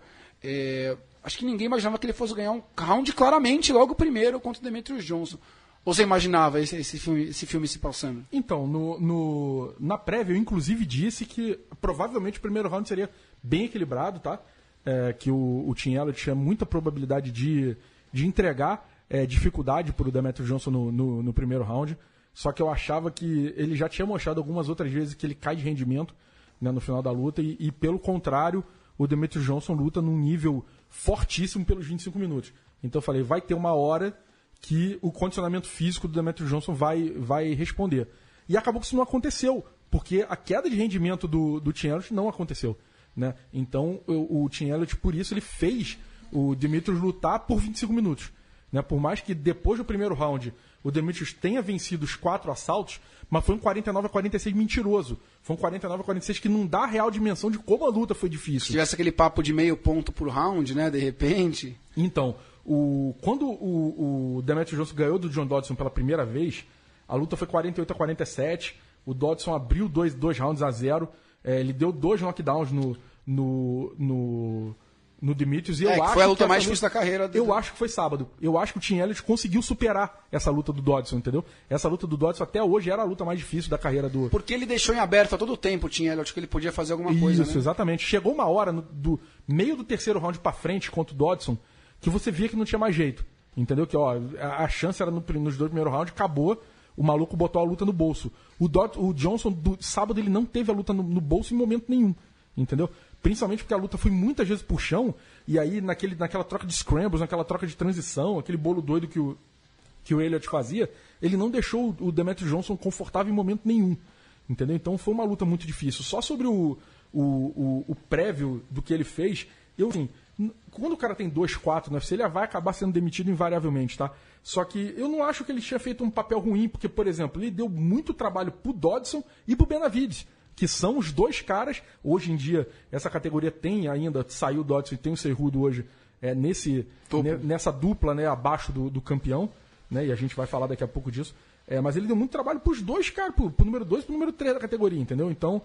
é, acho que ninguém imaginava que ele fosse ganhar um round claramente logo primeiro contra o Demetrius Johnson. Ou você imaginava esse, esse, filme, esse filme se passando? Então, no, no, na prévia eu inclusive disse que provavelmente o primeiro round seria bem equilibrado, tá? É, que o, o Tim Elliott tinha muita probabilidade de, de entregar é, dificuldade para o Demetrius Johnson no, no, no primeiro round. Só que eu achava que ele já tinha mostrado algumas outras vezes que ele cai de rendimento, né, no final da luta. E, e pelo contrário, o Demetrius Johnson luta num nível fortíssimo pelos vinte e cinco minutos. Então eu falei, vai ter uma hora que o condicionamento físico do Demetrius Johnson vai, vai responder. E acabou que isso não aconteceu, porque a queda de rendimento do, do Tim Elliott não aconteceu. Né? Então o, o Tim Elliott, por isso, ele fez o Demetrius lutar por vinte e cinco minutos. Né? Por mais que depois do primeiro round o Demetrius tenha vencido os quatro assaltos, mas foi um quarenta e nove a quarenta e seis mentiroso. Foi um quarenta e nove a quarenta e seis que não dá a real dimensão de como a luta foi difícil. Se tivesse aquele papo de meio ponto por round, né, de repente... Então, o, quando o, o Demetrius Johnson ganhou do John Dodson pela primeira vez, a luta foi quarenta e oito a quarenta e sete, o Dodson abriu dois, dois rounds a zero, é, ele deu dois knockdowns no, no, no, no Demetrius. E eu é, acho foi a luta que mais luta, difícil da carreira. Do... Eu acho que foi sábado. Eu acho que o Tim Elliott conseguiu superar essa luta do Dodson, entendeu? Essa luta do Dodson até hoje era a luta mais difícil da carreira do... Porque ele deixou em aberto a todo tempo o Tim Elliott, que ele podia fazer alguma coisa, Isso, né? exatamente. Chegou uma hora no, do meio do terceiro round pra frente contra o Dodson que você via que não tinha mais jeito. Entendeu? Que ó, a, a chance era no, nos dois primeiros rounds, acabou, o maluco botou a luta no bolso. O, Dod, o Johnson, do sábado, ele não teve a luta no, no bolso em momento nenhum. Entendeu? Principalmente porque a luta foi muitas vezes pro chão, e aí naquele, naquela troca de scrambles, naquela troca de transição, aquele bolo doido que o, que o Elliott fazia, ele não deixou o Demetrius Johnson confortável em momento nenhum. Entendeu? Então foi uma luta muito difícil. Só sobre o, o, o, o prévio do que ele fez, eu, assim, quando o cara tem dois quatro no U F C, ele vai acabar sendo demitido invariavelmente, tá? Só que eu não acho que ele tinha feito um papel ruim, porque, por exemplo, ele deu muito trabalho pro Dodson e pro Benavidez, que são os dois caras. Hoje em dia, essa categoria tem ainda, saiu o Dodson e tem o Cerrudo hoje, é, nesse, ne, nessa dupla, né, abaixo do, do campeão, né, e a gente vai falar daqui a pouco disso. É, mas ele deu muito trabalho pros dois caras, pro, pro número dois e pro número três da categoria, entendeu? Então,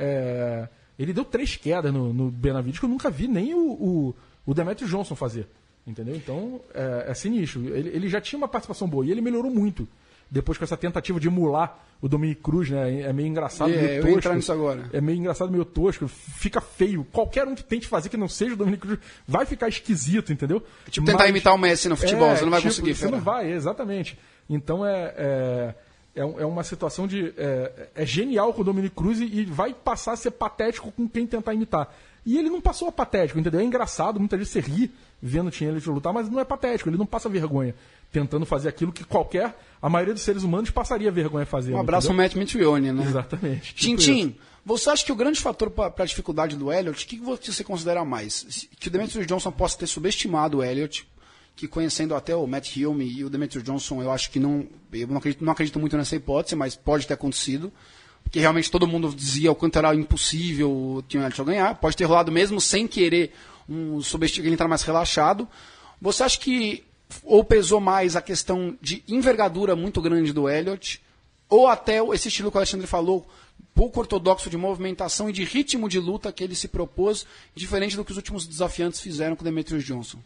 é, ele deu três quedas no, no Benavidez que eu nunca vi nem o, o, o Demetrius Johnson fazer, entendeu? Então, é, é sinistro. Ele, ele já tinha uma participação boa e ele melhorou muito. Depois com essa tentativa de emular o Dominick Cruz, né? É meio engraçado, yeah, meio eu tosco. ia entrar nisso agora. É meio engraçado, meio tosco. Fica feio. Qualquer um que tente fazer que não seja o Dominick Cruz vai ficar esquisito, entendeu? Tipo tentar Mas, imitar o Messi no futebol, é, você não vai tipo, conseguir. Você fera. Não vai, exatamente. Então é, é, é, é uma situação de... É, é genial com o Dominick Cruz e, e vai passar a ser patético com quem tentar imitar. E ele não passou a patético, entendeu? É engraçado, muitas vezes você ri vendo o Tim Elliott lutar, mas não é patético, ele não passa vergonha tentando fazer aquilo que qualquer, a maioria dos seres humanos passaria vergonha fazendo. Um abraço ao Matt Mitrione, né? Exatamente. Tipo Tintin, você acha que o grande fator para a dificuldade do Elliott, o que você considera mais? Que o Demetrius Johnson possa ter subestimado o Elliott, que conhecendo até o Matt Hume e o Demetrius Johnson, eu acho que não, eu não acredito, não acredito muito nessa hipótese, mas pode ter acontecido. Porque realmente todo mundo dizia o quanto era impossível o Tim Elliott ganhar. Pode ter rolado mesmo sem querer um subestímulo, ele entrar mais relaxado. Você acha que ou pesou mais a questão de envergadura muito grande do Elliott, ou até esse estilo que o Alexandre falou, pouco ortodoxo de movimentação e de ritmo de luta que ele se propôs, diferente do que os últimos desafiantes fizeram com o Demetrius Johnson?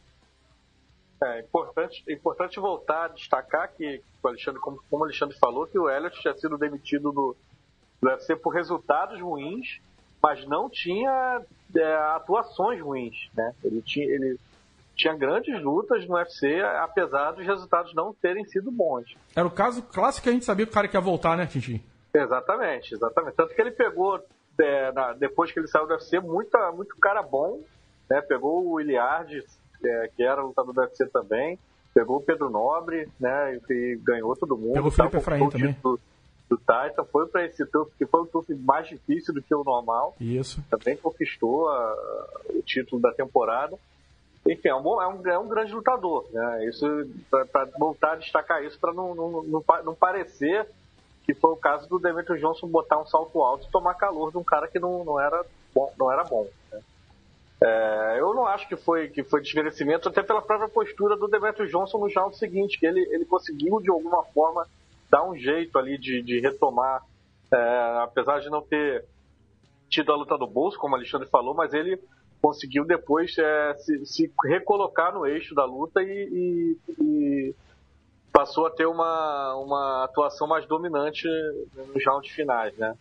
É importante, é importante voltar a destacar que, o Alexandre, como, como o Alexandre falou, que o Elliott tinha sido demitido do do U F C por resultados ruins, mas não tinha é, atuações ruins, né? Ele tinha, ele tinha grandes lutas no U F C, apesar dos resultados não terem sido bons. Era o caso clássico que a gente sabia que o cara queria voltar, né, Tintin? Exatamente, exatamente. Tanto que ele pegou, é, na, depois que ele saiu do U F C, muita, muito cara bom, né? Pegou o Iliard, é, que era lutador do U F C também, pegou o Pedro Nobre, né? E, e ganhou todo mundo. Pegou o Felipe Efraim também. Do, do Titan, foi para esse turf, que foi um turf mais difícil do que o normal. Isso. Também conquistou a, o título da temporada. Enfim, é um, bom, é um, é um grande lutador, né? Isso, para voltar a destacar isso, para não, não, não, não parecer que foi o caso do Demetrius Johnson botar um salto alto e tomar calor de um cara que não, não era bom. Não era bom, né? É, eu não acho que foi, que foi desmerecimento, até pela própria postura do Demetrius Johnson no round seguinte, que ele, ele conseguiu de alguma forma dar um jeito ali de, de retomar, é, apesar de não ter tido a luta do bolso, como o Alexandre falou, mas ele conseguiu depois é, se, se recolocar no eixo da luta e, e, e passou a ter uma, uma atuação mais dominante nos rounds finais, né?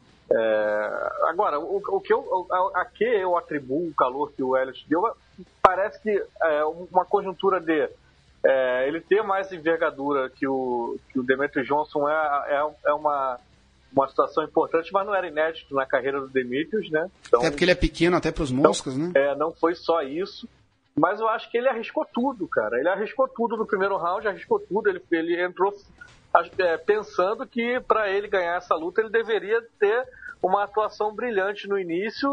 É, agora, o, o que eu, a, a que eu atribuo o calor que o Elliott deu, parece que é uma conjuntura de é, ele ter mais envergadura que o, que o Demetrius Johnson é, é, é uma, uma situação importante, mas não era inédito na carreira do Demetrius, né? Então, até porque ele é pequeno até para os moscas, então, né? É, não foi só isso, mas eu acho que ele arriscou tudo, cara. Ele arriscou tudo no primeiro round, arriscou tudo, ele, ele entrou é, pensando que para ele ganhar essa luta ele deveria ter uma atuação brilhante no início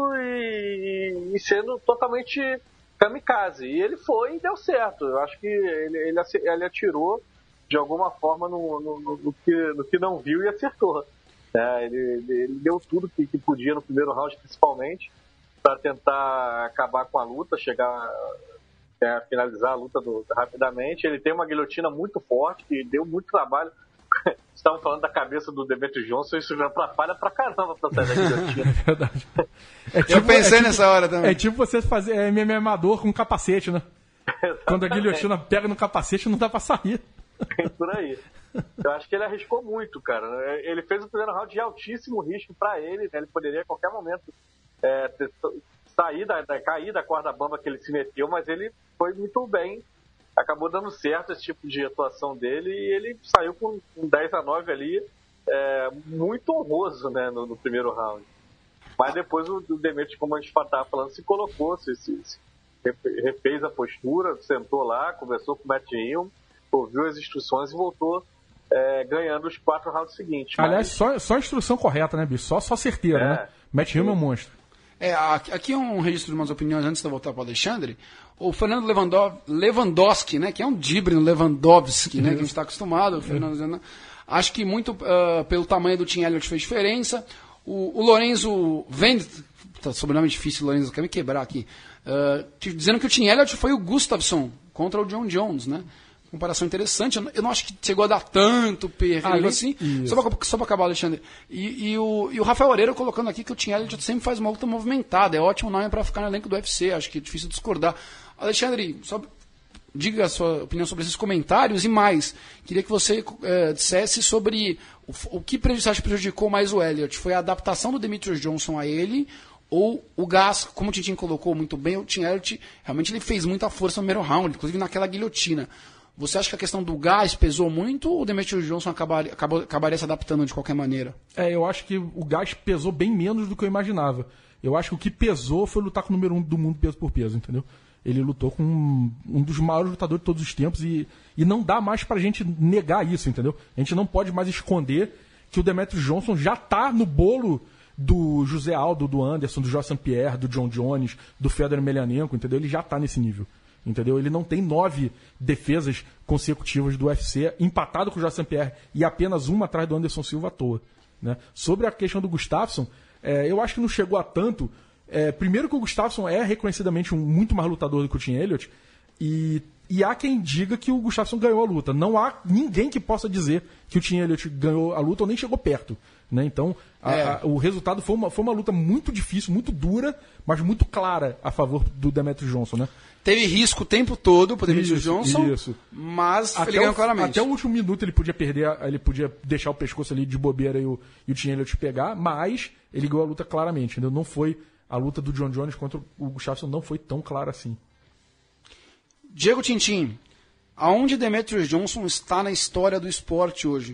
e, e sendo totalmente kamikaze. E ele foi e deu certo. Eu acho que ele, ele, ele atirou de alguma forma no, no, no, no, que, no que não viu e acertou. É, ele, ele deu tudo que, que podia no primeiro round, principalmente, para tentar acabar com a luta, chegar é, a finalizar a luta do, rapidamente. Ele tem uma guilhotina muito forte, que deu muito trabalho. Estavam falando da cabeça do Demetrius Johnson, isso já atrapalha pra caramba pra sair da guilhotina. É verdade. É tipo, eu pensei é tipo, nessa hora também. É tipo você fazer é, M M A amador com capacete, né? Quando a guilhotina pega no capacete, não dá pra sair. Tem por aí. Eu acho que ele arriscou muito, cara. Ele fez o primeiro round de altíssimo risco pra ele, né? Ele poderia a qualquer momento é, ter, sair da, da, cair da corda bamba que ele se meteu, mas ele foi muito bem. Acabou dando certo esse tipo de atuação dele e ele saiu com um dez a nove ali, é, muito honroso, né, no, no primeiro round. Mas depois o, o Demetrius, como a gente estava falando, se colocou, se, se, se refez a postura, sentou lá, conversou com o Matt Hill, ouviu as instruções e voltou é, ganhando os quatro rounds seguintes. Aliás, Mas... só, só a instrução correta, né, bicho? Só, só certeira, é, né? Matt Hill é um monstro. É, aqui é um registro de umas opiniões antes de eu voltar para o Alexandre. O Fernando Lewandov, Lewandowski, né, que é um dibre no Lewandowski, né, que a gente está acostumado. O Fernando dizendo, acho que muito uh, pelo tamanho do Tim Elliott fez diferença. O, o Lorenzo Vend, tá, sobrenome difícil, Lorenzo, quer me quebrar aqui, uh, dizendo que o Tim Elliott foi o Gustafsson contra o John Jones, né? Comparação interessante. Eu não acho que chegou a dar tanto perigo Ali, assim. Só pra, só pra acabar, Alexandre. E, e, o, e o Rafael Oreiro colocando aqui que o Tim Elliott sempre faz uma luta movimentada. É ótimo nome pra ficar no elenco do U F C. Acho que é difícil discordar. Alexandre, só diga a sua opinião sobre esses comentários e mais. Queria que você é, dissesse sobre o, o que você acha que prejudicou mais o Elliott. Foi a adaptação do Demetrius Johnson a ele ou o gás, como o Tintin colocou muito bem, o Tim Elliott realmente ele fez muita força no primeiro round, inclusive naquela guilhotina. Você acha que a questão do gás pesou muito ou o Demetrius Johnson acabaria, acabou, acabaria se adaptando de qualquer maneira? É, eu acho que o gás pesou bem menos do que eu imaginava. Eu acho que o que pesou foi lutar com o número um do mundo peso por peso, entendeu? Ele lutou com um, um dos maiores lutadores de todos os tempos e, e não dá mais pra gente negar isso, entendeu? A gente não pode mais esconder que o Demetrius Johnson já tá no bolo do José Aldo, do Anderson, do João Saint-Pierre, do John Jones, do Fedor Emelianenko, entendeu? Ele já tá nesse nível. Entendeu? Ele não tem nove defesas consecutivas do U F C, empatado com o João Saint-Pierre e apenas uma atrás do Anderson Silva à toa. Né? Sobre a questão do Gustafsson, é, eu acho que não chegou a tanto. É, primeiro que o Gustafsson é reconhecidamente um muito mais lutador do que o Tim Elliott e, e há quem diga que o Gustafsson ganhou a luta. Não há ninguém que possa dizer que o Tim Elliott ganhou a luta ou nem chegou perto. Né? Então, a, é. a, o resultado foi uma, foi uma luta muito difícil, muito dura, mas muito clara a favor do Demetrius Johnson, né? Teve risco o tempo todo pro Demetrius Johnson, isso. mas até ele ganhou o, claramente. Até o último minuto ele podia perder, ele podia deixar o pescoço ali de bobeira e o, e o Tim Elliott pegar, mas ele ganhou a luta claramente, entendeu? Não foi a luta do John Jones contra o Gustafsson não foi tão clara assim. Diego Tintin, aonde Demetrius Johnson está na história do esporte hoje?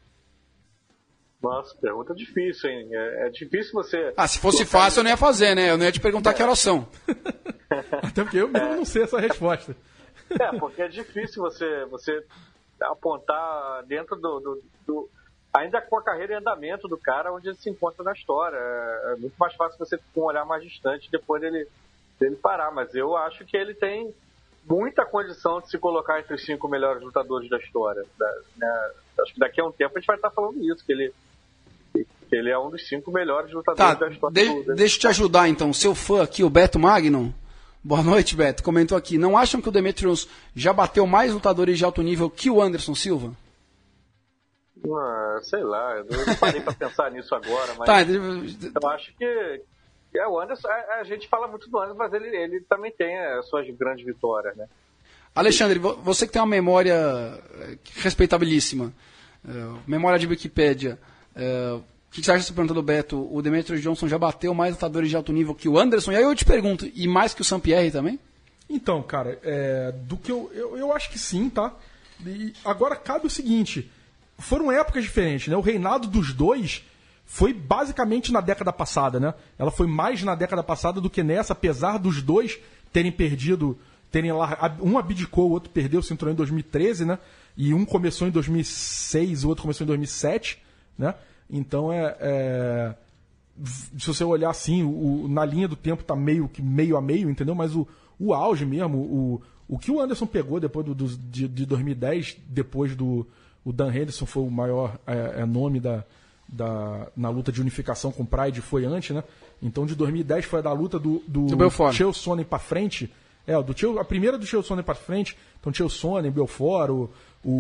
Nossa, pergunta difícil, hein? É, é difícil você... Ah, se fosse fácil eu não ia fazer, né? Eu não ia te perguntar é. que horas são. Até porque eu mesmo é. não sei essa resposta. É, porque é difícil você, você apontar dentro do, do, do... ainda com a carreira em andamento do cara, onde ele se encontra na história. É muito mais fácil você com um olhar mais distante depois dele, dele parar. Mas eu acho que ele tem muita condição de se colocar entre os cinco melhores lutadores da história. Da, né? Acho que daqui a um tempo a gente vai estar falando isso, que ele, que ele é um dos cinco melhores lutadores tá, da história. De, do, deixa eu te ajudar então, seu fã aqui, o Beto Magnum. Boa noite, Beto. Comentou aqui, não acham que o Demetrius já bateu mais lutadores de alto nível que o Anderson Silva? Ah, sei lá, eu não parei pra pensar nisso agora, mas tá, eu acho que é, o Anderson, a, a gente fala muito do Anderson, mas ele, ele também tem as suas grandes vitórias, né? Alexandre, você que tem uma memória respeitabilíssima, uh, memória de Wikipédia, uh, o que você acha dessa pergunta do Beto? O Demetrius Johnson já bateu mais lutadores de alto nível que o Anderson? E aí eu te pergunto, e mais que o Saint-Pierre também? Então, cara, é, do que eu, eu, eu acho que sim, tá? E agora cabe o seguinte, foram épocas diferentes, né? O reinado dos dois foi basicamente na década passada, né? Ela foi mais na década passada do que nessa, apesar dos dois terem perdido, terem lá, um abdicou, o outro perdeu o cinturão em dois mil e treze, né? E um começou em dois mil e seis, o outro começou em dois mil e sete, né? Então é, é se você olhar assim, o, na linha do tempo tá meio que meio a meio, entendeu? Mas o, o auge mesmo, o, o que o Anderson pegou depois do, do, de, de dois mil e dez, depois do o Dan Henderson foi o maior é, é nome da, da, na luta de unificação com o Pride, foi antes, né? Então de dois mil e dez foi a da luta do, do Chael Sonnen pra frente. É, do Chael, a primeira do Chael Sonnen pra frente, então Chael Sonnen, Belfort, o,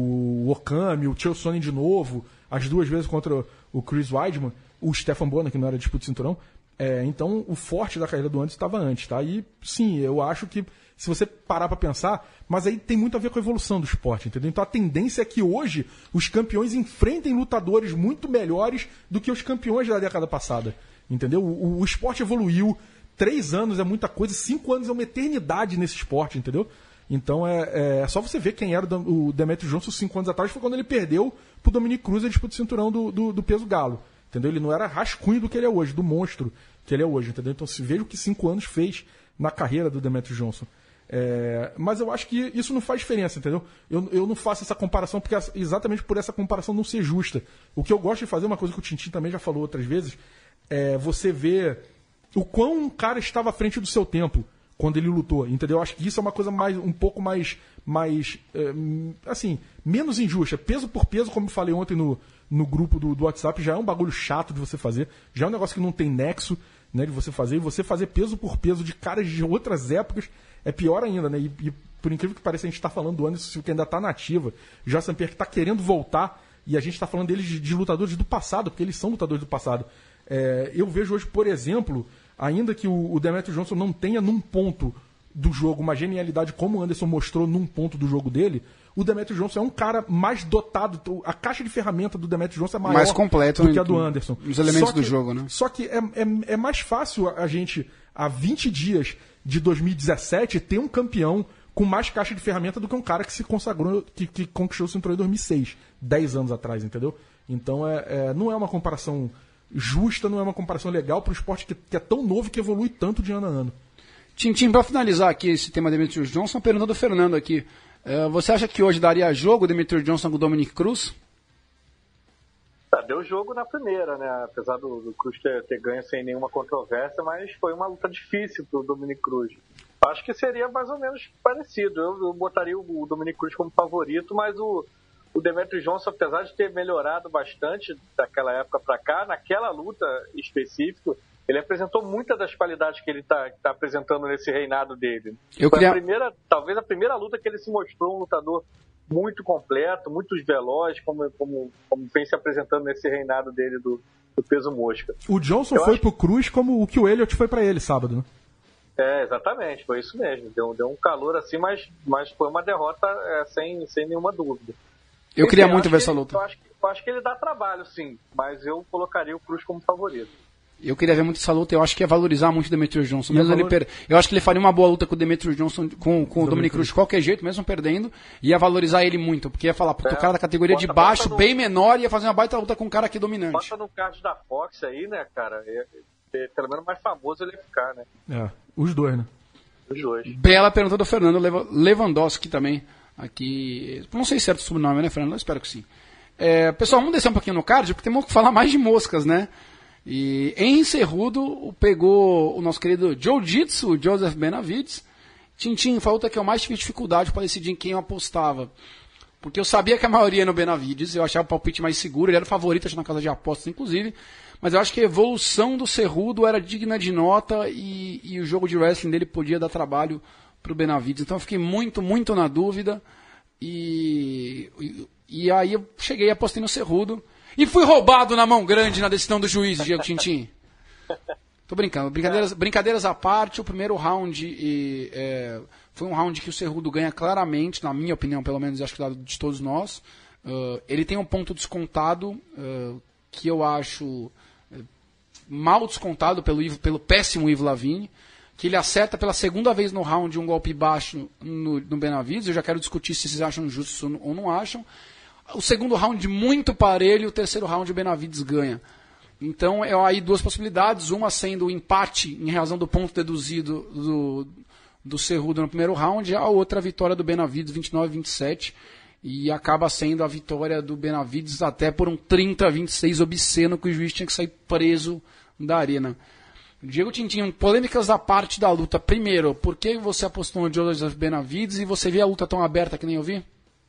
o Okami, o Chael Sonnen de novo, as duas vezes contra o Chris Weidman, o Stefan Bonner, que não era disputa de cinturão. É, então o forte da carreira do Anderson estava antes, tá? E sim, eu acho que se você parar para pensar, mas aí tem muito a ver com a evolução do esporte, entendeu? Então a tendência é que hoje os campeões enfrentem lutadores muito melhores do que os campeões da década passada, entendeu? O, o esporte evoluiu, três anos é muita coisa, cinco anos é uma eternidade nesse esporte, entendeu? Então é, é só você ver quem era o Demetrius Johnson cinco anos atrás, foi quando ele perdeu pro Dominic Cruz a disputa de cinturão do, do, do peso galo, entendeu? Ele não era rascunho do que ele é hoje, do monstro que ele é hoje, entendeu? Então se veja o que cinco anos fez na carreira do Demetrius Johnson. É, mas eu acho que isso não faz diferença, entendeu? Eu, eu não faço essa comparação porque exatamente por essa comparação não ser justa. O que eu gosto de fazer, uma coisa que o Tintin também já falou outras vezes, é você ver o quão um cara estava à frente do seu tempo quando ele lutou, entendeu? Eu acho que isso é uma coisa mais, um pouco mais, mais é, assim, menos injusta. Peso por peso, como eu falei ontem no, no grupo do, do WhatsApp, já é um bagulho chato de você fazer, já é um negócio que não tem nexo, né, de você fazer, e você fazer peso por peso de caras de outras épocas é pior ainda, né? E, e por incrível que pareça, a gente está falando do Anderson Silva que ainda está nativa, já Saint-Pierre que está querendo voltar, e a gente está falando deles de, de lutadores do passado, porque eles são lutadores do passado. É, eu vejo hoje, por exemplo, ainda que o, o Demetrius Johnson não tenha num ponto do jogo uma genialidade como o Anderson mostrou num ponto do jogo dele, o Demetrius Johnson é um cara mais dotado, a caixa de ferramenta do Demetrius Johnson é maior mais completo do que a do Anderson. Os elementos que, do jogo, né? Só que é, é, é mais fácil a gente, há vinte dias de dois mil e dezessete, ter um campeão com mais caixa de ferramenta do que um cara que se consagrou, que, que conquistou o cinturão em dois mil e seis, dez anos atrás, entendeu? Então é, é, não é uma comparação justa, não é uma comparação legal para um esporte que, que é tão novo e que evolui tanto de ano a ano. Tintim, para finalizar aqui esse tema Demetrius Johnson, pergunta do Fernando aqui. Uh, você acha que hoje daria jogo o Demetrius Johnson com o Dominic Cruz? Tá, deu jogo na primeira, né? Apesar do, do Cruz ter, ter ganho sem nenhuma controvérsia, mas foi uma luta difícil pro Dominic Cruz. Acho que seria mais ou menos parecido. Eu, eu botaria o, o Dominic Cruz como favorito, mas o, o Demetrius Johnson, apesar de ter melhorado bastante daquela época para cá, naquela luta específica, ele apresentou muitas das qualidades que ele está tá apresentando nesse reinado dele. Eu Foi queria... a primeira, talvez a primeira luta que ele se mostrou um lutador muito completo, muito veloz, como, como, como vem se apresentando nesse reinado dele do, do peso mosca. O Johnson Eu foi acho... pro Cruz como o que o Elliott foi para ele sábado, né? É, exatamente, foi isso mesmo. Deu, deu um calor assim, mas, mas foi uma derrota é, sem, sem nenhuma dúvida. Eu Enfim, queria eu muito ver essa ele, luta. Eu acho, eu acho que ele dá trabalho, sim, mas eu colocaria o Cruz como favorito. Eu queria ver muito essa luta, eu acho que ia valorizar muito o Demetrius Johnson. Mesmo valor... ele per... Eu acho que ele faria uma boa luta com o Demetrius Johnson, com, com o Dominic Cruz de qualquer jeito, mesmo perdendo. Ia valorizar ele muito, porque ia falar, puto, é, o cara da categoria bota, de baixo, no... bem menor, ia fazer uma baita luta com um cara aqui dominante. Bota no card da Fox aí, né, cara? É, é, pelo menos mais famoso ele ia ficar, né? É, os dois, né? Os dois. Bela pergunta do Fernando Lewandowski também. Aqui. Não sei se é certo o sobrenome, né, Fernando? Eu espero que sim. É, pessoal, vamos descer um pouquinho no card, porque temos que falar mais de moscas, né? E em Cerrudo pegou o nosso querido Jiu-Jitsu, o Joseph Benavides, Tintin, foi a luta que eu mais tive dificuldade para decidir em quem eu apostava. Porque eu sabia que a maioria ia no Benavides, eu achava o palpite mais seguro, ele era o favorito na casa de apostas, inclusive. Mas eu acho que a evolução do Cerrudo era digna de nota e, e o jogo de wrestling dele podia dar trabalho para o Benavides. Então eu fiquei muito, muito na dúvida. E, e, e aí eu cheguei e apostei no Cerrudo. E fui roubado na mão grande na decisão do juiz, Diego Tintin. Tô brincando. Brincadeiras, brincadeiras à parte, o primeiro round e, é, foi um round que o Cerrudo ganha claramente, na minha opinião, pelo menos, acho que de todos nós. Uh, ele tem um ponto descontado, uh, que eu acho uh, mal descontado pelo, Ivo, pelo péssimo Ivo Lavigne, que ele acerta pela segunda vez no round um golpe baixo no, no Benavides. Eu já quero discutir se vocês acham justo ou não acham. O segundo round muito parelho, o terceiro round o Benavides ganha. Então, é aí duas possibilidades, uma sendo o empate em razão do ponto deduzido do, do Cerrudo no primeiro round, a outra a vitória do Benavides vinte e nove a vinte e sete, e acaba sendo a vitória do Benavides até por um trinta a vinte e seis obsceno, que o juiz tinha que sair preso da arena. Diego Tintin, polêmicas da parte da luta. Primeiro, por que você apostou no Joseph Benavides e você vê a luta tão aberta que nem eu vi?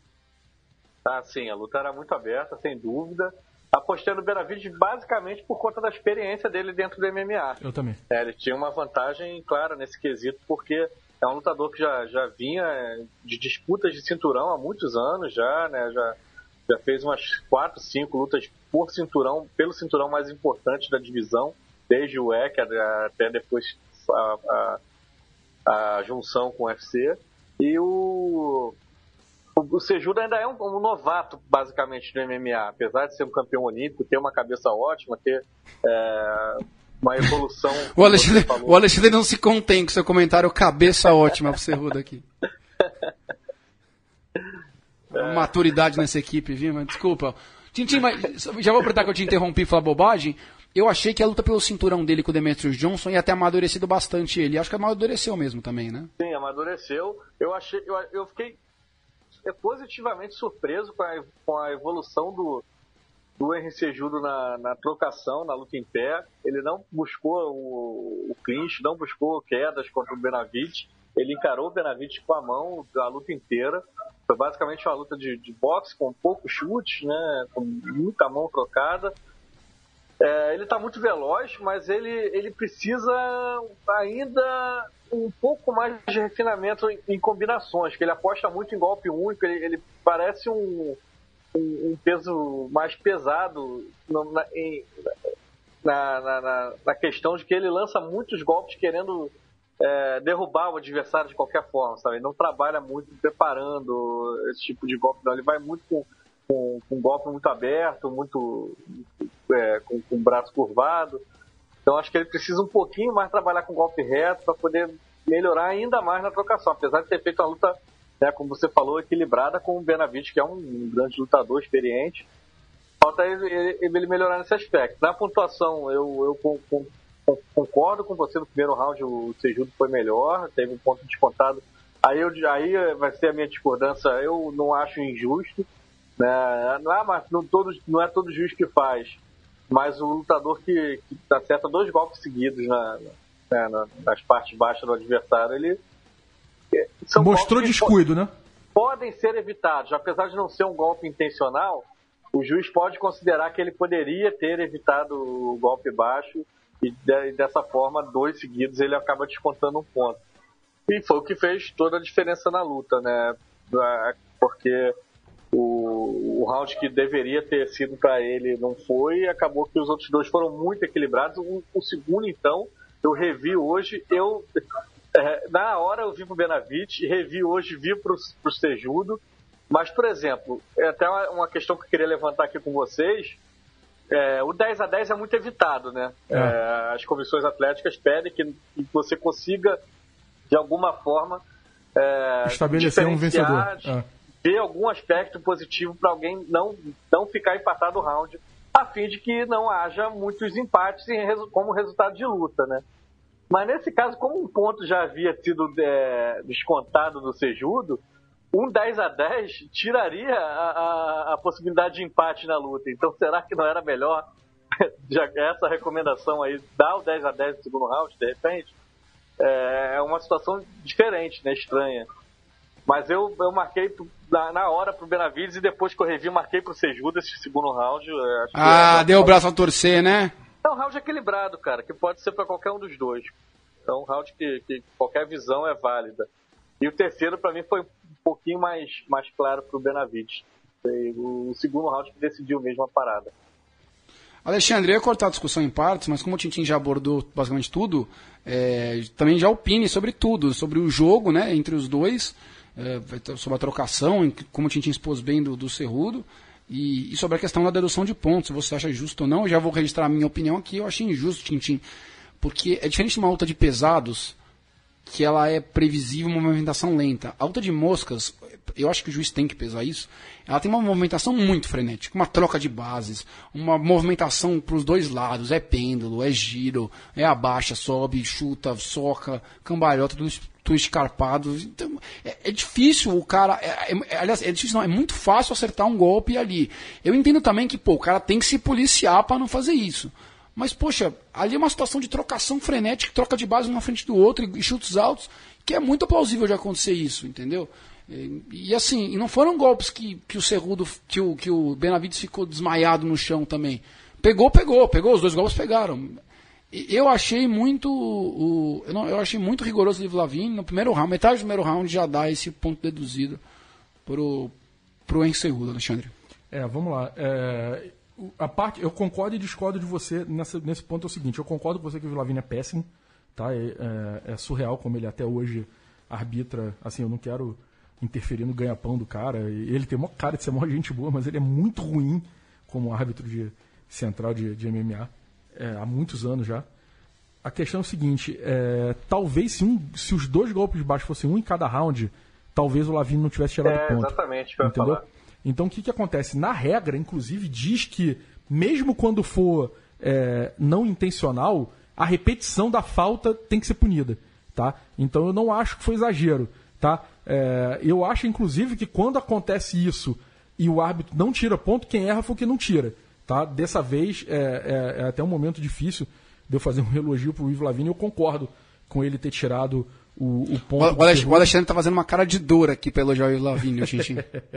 Ah, sim, a luta era muito aberta, sem dúvida. Apostei no Benavides basicamente por conta da experiência dele dentro do M M A. Eu também. É, ele tinha uma vantagem clara nesse quesito, porque é um lutador que já, já vinha de disputas de cinturão há muitos anos já, né? Já, já fez umas quatro, cinco lutas por cinturão, pelo cinturão mais importante da divisão, desde o E C até depois a, a, a junção com o U F C. E o... O Cejudo ainda é um, um novato, basicamente, do M M A. Apesar de ser um campeão olímpico, ter uma cabeça ótima, ter é, uma evolução... o, Alexandre, o Alexandre não se contém com seu comentário cabeça ótima pro Cerrudo aqui. É. Maturidade nessa equipe, viu? Mas, desculpa. Tintin, mas, já vou aproveitar que eu te interrompi e falar bobagem. Eu achei que a luta pelo cinturão dele com o Demetrius Johnson ia ter amadurecido bastante ele. Acho que amadureceu mesmo também, né? Sim, amadureceu. Eu, achei, eu, eu fiquei... é positivamente surpreso com a, com a evolução do, do Henry Cejudo na, na trocação, na luta em pé. Ele não buscou o, o clinch, não buscou quedas contra o Benavides. Ele encarou o Benavides com a mão a luta inteira. Foi basicamente uma luta de, de boxe com poucos chutes, né, com muita mão trocada. É, ele está muito veloz, mas ele, ele precisa ainda um pouco mais de refinamento em, em combinações, que ele aposta muito em golpe único, ele, ele parece um, um, um peso mais pesado no, na, em, na, na, na questão de que ele lança muitos golpes querendo é, derrubar o adversário de qualquer forma, sabe? Ele não trabalha muito preparando esse tipo de golpe, não. Ele vai muito com, com, com um golpe muito aberto, muito é, com, com o braço curvado. Então acho que ele precisa um pouquinho mais trabalhar com golpe reto para poder melhorar ainda mais na trocação, apesar de ter feito uma luta, né, como você falou, equilibrada com o Benavides, que é um grande lutador experiente. Falta ele, ele, ele melhorar nesse aspecto. Na pontuação, eu, eu com, com, concordo com você, no primeiro round o Cejudo foi melhor, teve um ponto descontado. Aí, eu, aí vai ser a minha discordância, eu não acho injusto, né? Não, é, mas não, todo, não é todo juiz que faz, mas o lutador que, que acerta dois golpes seguidos na, na, na, nas partes baixas do adversário, ele... São mostrou descuido, né? Podem ser evitados, apesar de não ser um golpe intencional, o juiz pode considerar que ele poderia ter evitado o golpe baixo e, de, e dessa forma, dois seguidos, ele acaba descontando um ponto. E foi o que fez toda a diferença na luta, né? Porque o, o round que deveria ter sido para ele não foi, e acabou que os outros dois foram muito equilibrados. O, o segundo, então, eu revi hoje, eu... É, na hora eu vi pro Benavides, revi hoje, vi pro, pro Cejudo, mas, por exemplo, é até uma, uma questão que eu queria levantar aqui com vocês, é, o dez a dez é muito evitado, né? É. É, as comissões atléticas pedem que, que você consiga, de alguma forma, é, estabelecer um vencedor, é. ver algum aspecto positivo para alguém não, não ficar empatado o round, a fim de que não haja muitos empates em, como resultado de luta, né? Mas nesse caso, como um ponto já havia sido é, descontado do Cejudo, um dez a dez tiraria a, a, a possibilidade de empate na luta. Então será que não era melhor já essa recomendação aí, dar o dez a dez no segundo round, de repente? é uma situação diferente, né? Estranha. Mas eu, eu marquei na, na hora pro Benavides e depois que eu revi, marquei pro Sejudo esse segundo round. Acho ah, é, deu o braço a torcer, né? É um round equilibrado, cara, que pode ser para qualquer um dos dois. É um round que, que qualquer visão é válida. E o terceiro, para mim, foi um pouquinho mais, mais claro pro Benavides. Foi o segundo round que decidiu mesmo a parada. Alexandre, eu ia cortar a discussão em partes, mas como o Tintin já abordou basicamente tudo, é, também já opine sobre tudo, sobre o jogo, né, entre os dois, é, sobre a trocação, como o Tintin expôs bem do, do Cerrudo, e, e sobre a questão da dedução de pontos, se você acha justo ou não. Eu já vou registrar a minha opinião aqui. Eu achei injusto, Tintin, porque é diferente de uma luta de pesados, que ela é previsível, uma movimentação lenta. A luta de moscas, eu acho que o juiz tem que pesar isso, ela tem uma movimentação muito frenética, uma troca de bases, uma movimentação para os dois lados, é pêndulo, é giro, é abaixa, sobe, chuta, soca, cambalhota, tudo, tudo escarpado. Então, é, é difícil o cara, é, é, aliás, é difícil não, é muito fácil acertar um golpe ali. Eu entendo também que, pô, o cara tem que se policiar para não fazer isso. Mas, poxa, ali é uma situação de trocação frenética, troca de base um na frente do outro e chutes altos, que é muito plausível de acontecer isso, entendeu? E, e assim, e não foram golpes que, que o Cerrudo, que o, que o Benavides ficou desmaiado no chão também. Pegou, pegou, pegou, os dois golpes pegaram. E eu achei muito, o, eu, não, eu achei muito rigoroso o Livre Lavigne. No primeiro round, metade do primeiro round já dá esse ponto deduzido pro, pro Henry Cerrudo, Alexandre. É, vamos lá. É... A parte, eu concordo e discordo de você nessa, nesse ponto. É o seguinte, eu concordo com você que o Villavigne é péssimo, tá? É, é, é surreal como ele até hoje arbitra. Assim, eu não quero interferir no ganha-pão do cara. Ele tem uma cara de ser uma gente boa, mas ele é muito ruim como árbitro de central de, de M M A, é, há muitos anos já. A questão é o seguinte, é, talvez se, um, se os dois golpes de baixo fossem um em cada round, talvez o Lavigne não tivesse tirado é, ponto. Exatamente, que eu ia entendeu? falar. Então, o que, que acontece? Na regra, inclusive, diz que, mesmo quando for é, não intencional, a repetição da falta tem que ser punida. Tá? Então, eu não acho que foi exagero. Tá? É, eu acho, inclusive, que quando acontece isso e o árbitro não tira ponto, quem erra foi quem não tira. Tá? Dessa vez, é, é, é até um momento difícil de eu fazer um elogio para o Yves Lavigne. Eu concordo com ele ter tirado o, o ponto. O, o Alexandre está fazendo uma cara de dor aqui para elogiar o Yves Lavigne, o Tintin.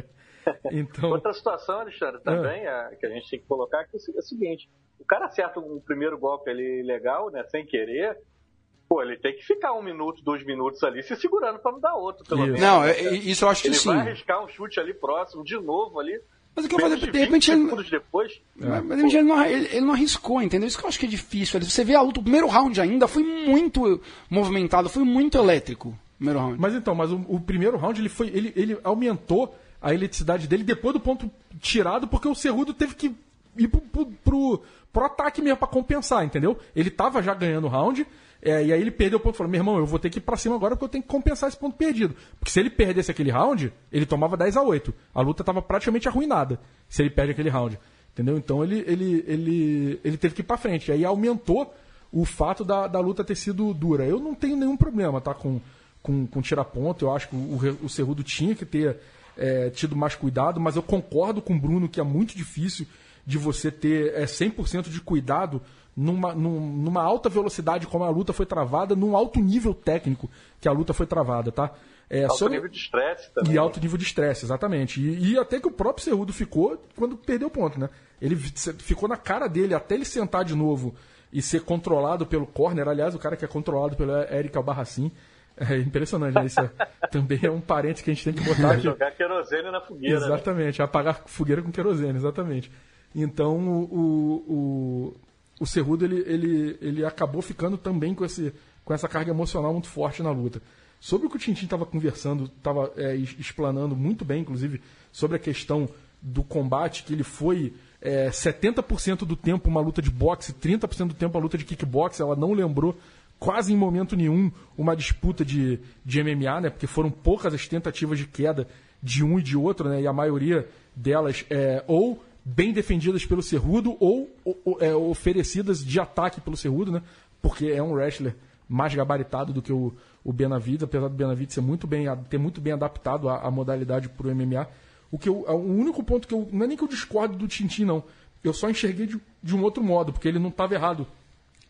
Então... Outra situação, Alexandre, também, é. É, que a gente tem que colocar que é o seguinte, o cara acerta um primeiro golpe ali legal, né, sem querer, pô, ele tem que ficar um minuto, dois minutos ali se segurando para não dar outro, pelo menos. Não, é, isso eu acho que ele sim. Ele vai arriscar um chute ali próximo, de novo ali. Mas o que eu fazer, de, de repente ele, depois, mas, mas ele, não, ele, ele não arriscou, entendeu? Isso que eu acho que é difícil. Você vê a luta, o primeiro round ainda foi muito movimentado, foi muito elétrico. Primeiro round. Mas então, mas o, o primeiro round ele foi, ele, ele aumentou a eletricidade dele depois do ponto tirado, porque o Cerrudo teve que ir pro, pro, pro, pro ataque mesmo pra compensar, entendeu? Ele tava já ganhando o round, é, e aí ele perdeu o ponto e falou, meu irmão, eu vou ter que ir pra cima agora porque eu tenho que compensar esse ponto perdido. Porque se ele perdesse aquele round, ele tomava dez a oito. A luta tava praticamente arruinada se ele perde aquele round, entendeu? Então ele, ele, ele, ele teve que ir pra frente. E aí aumentou o fato da, da luta ter sido dura. Eu não tenho nenhum problema, tá, com, com, com tirar ponto. Eu acho que o, o Cerrudo tinha que ter É, tido mais cuidado, mas eu concordo com o Bruno que é muito difícil de você ter é, cem por cento de cuidado numa, num, numa alta velocidade como a luta foi travada, num alto nível técnico que a luta foi travada, tá? É, alto sobre... nível de estresse também. E alto nível de estresse, exatamente. E, e até que o próprio Cerrudo ficou quando perdeu o ponto, né? Ele ficou na cara dele até ele sentar de novo e ser controlado pelo corner. Aliás, o cara que é controlado pelo Eric Albarracin. É impressionante, né? Isso é, também é um parente que a gente tem que botar aqui. Jogar querosene na fogueira. Exatamente, né? Apagar fogueira com querosene, exatamente. Então o, o, o Cerrudo ele, ele, ele acabou ficando também com, esse, com essa carga emocional muito forte na luta. Sobre o que o Tintin estava conversando, estava é, explanando muito bem, inclusive, sobre a questão do combate, que ele foi é, setenta por cento do tempo uma luta de boxe, trinta por cento do tempo uma luta de kickboxe, ela não lembrou quase em momento nenhum uma disputa de, de M M A, né? Porque foram poucas as tentativas de queda de um e de outro, né? E a maioria delas é, ou bem defendidas pelo Cerrudo ou, ou é, oferecidas de ataque pelo Cerrudo, né? Porque é um wrestler mais gabaritado do que o, o Benavides, apesar do Benavides ser muito bem, ter muito bem adaptado a, a modalidade para o M M A. O, que eu, o único ponto que eu... Não é nem que eu discordo do Tintin, não. Eu só enxerguei de, de um outro modo, porque ele não estava errado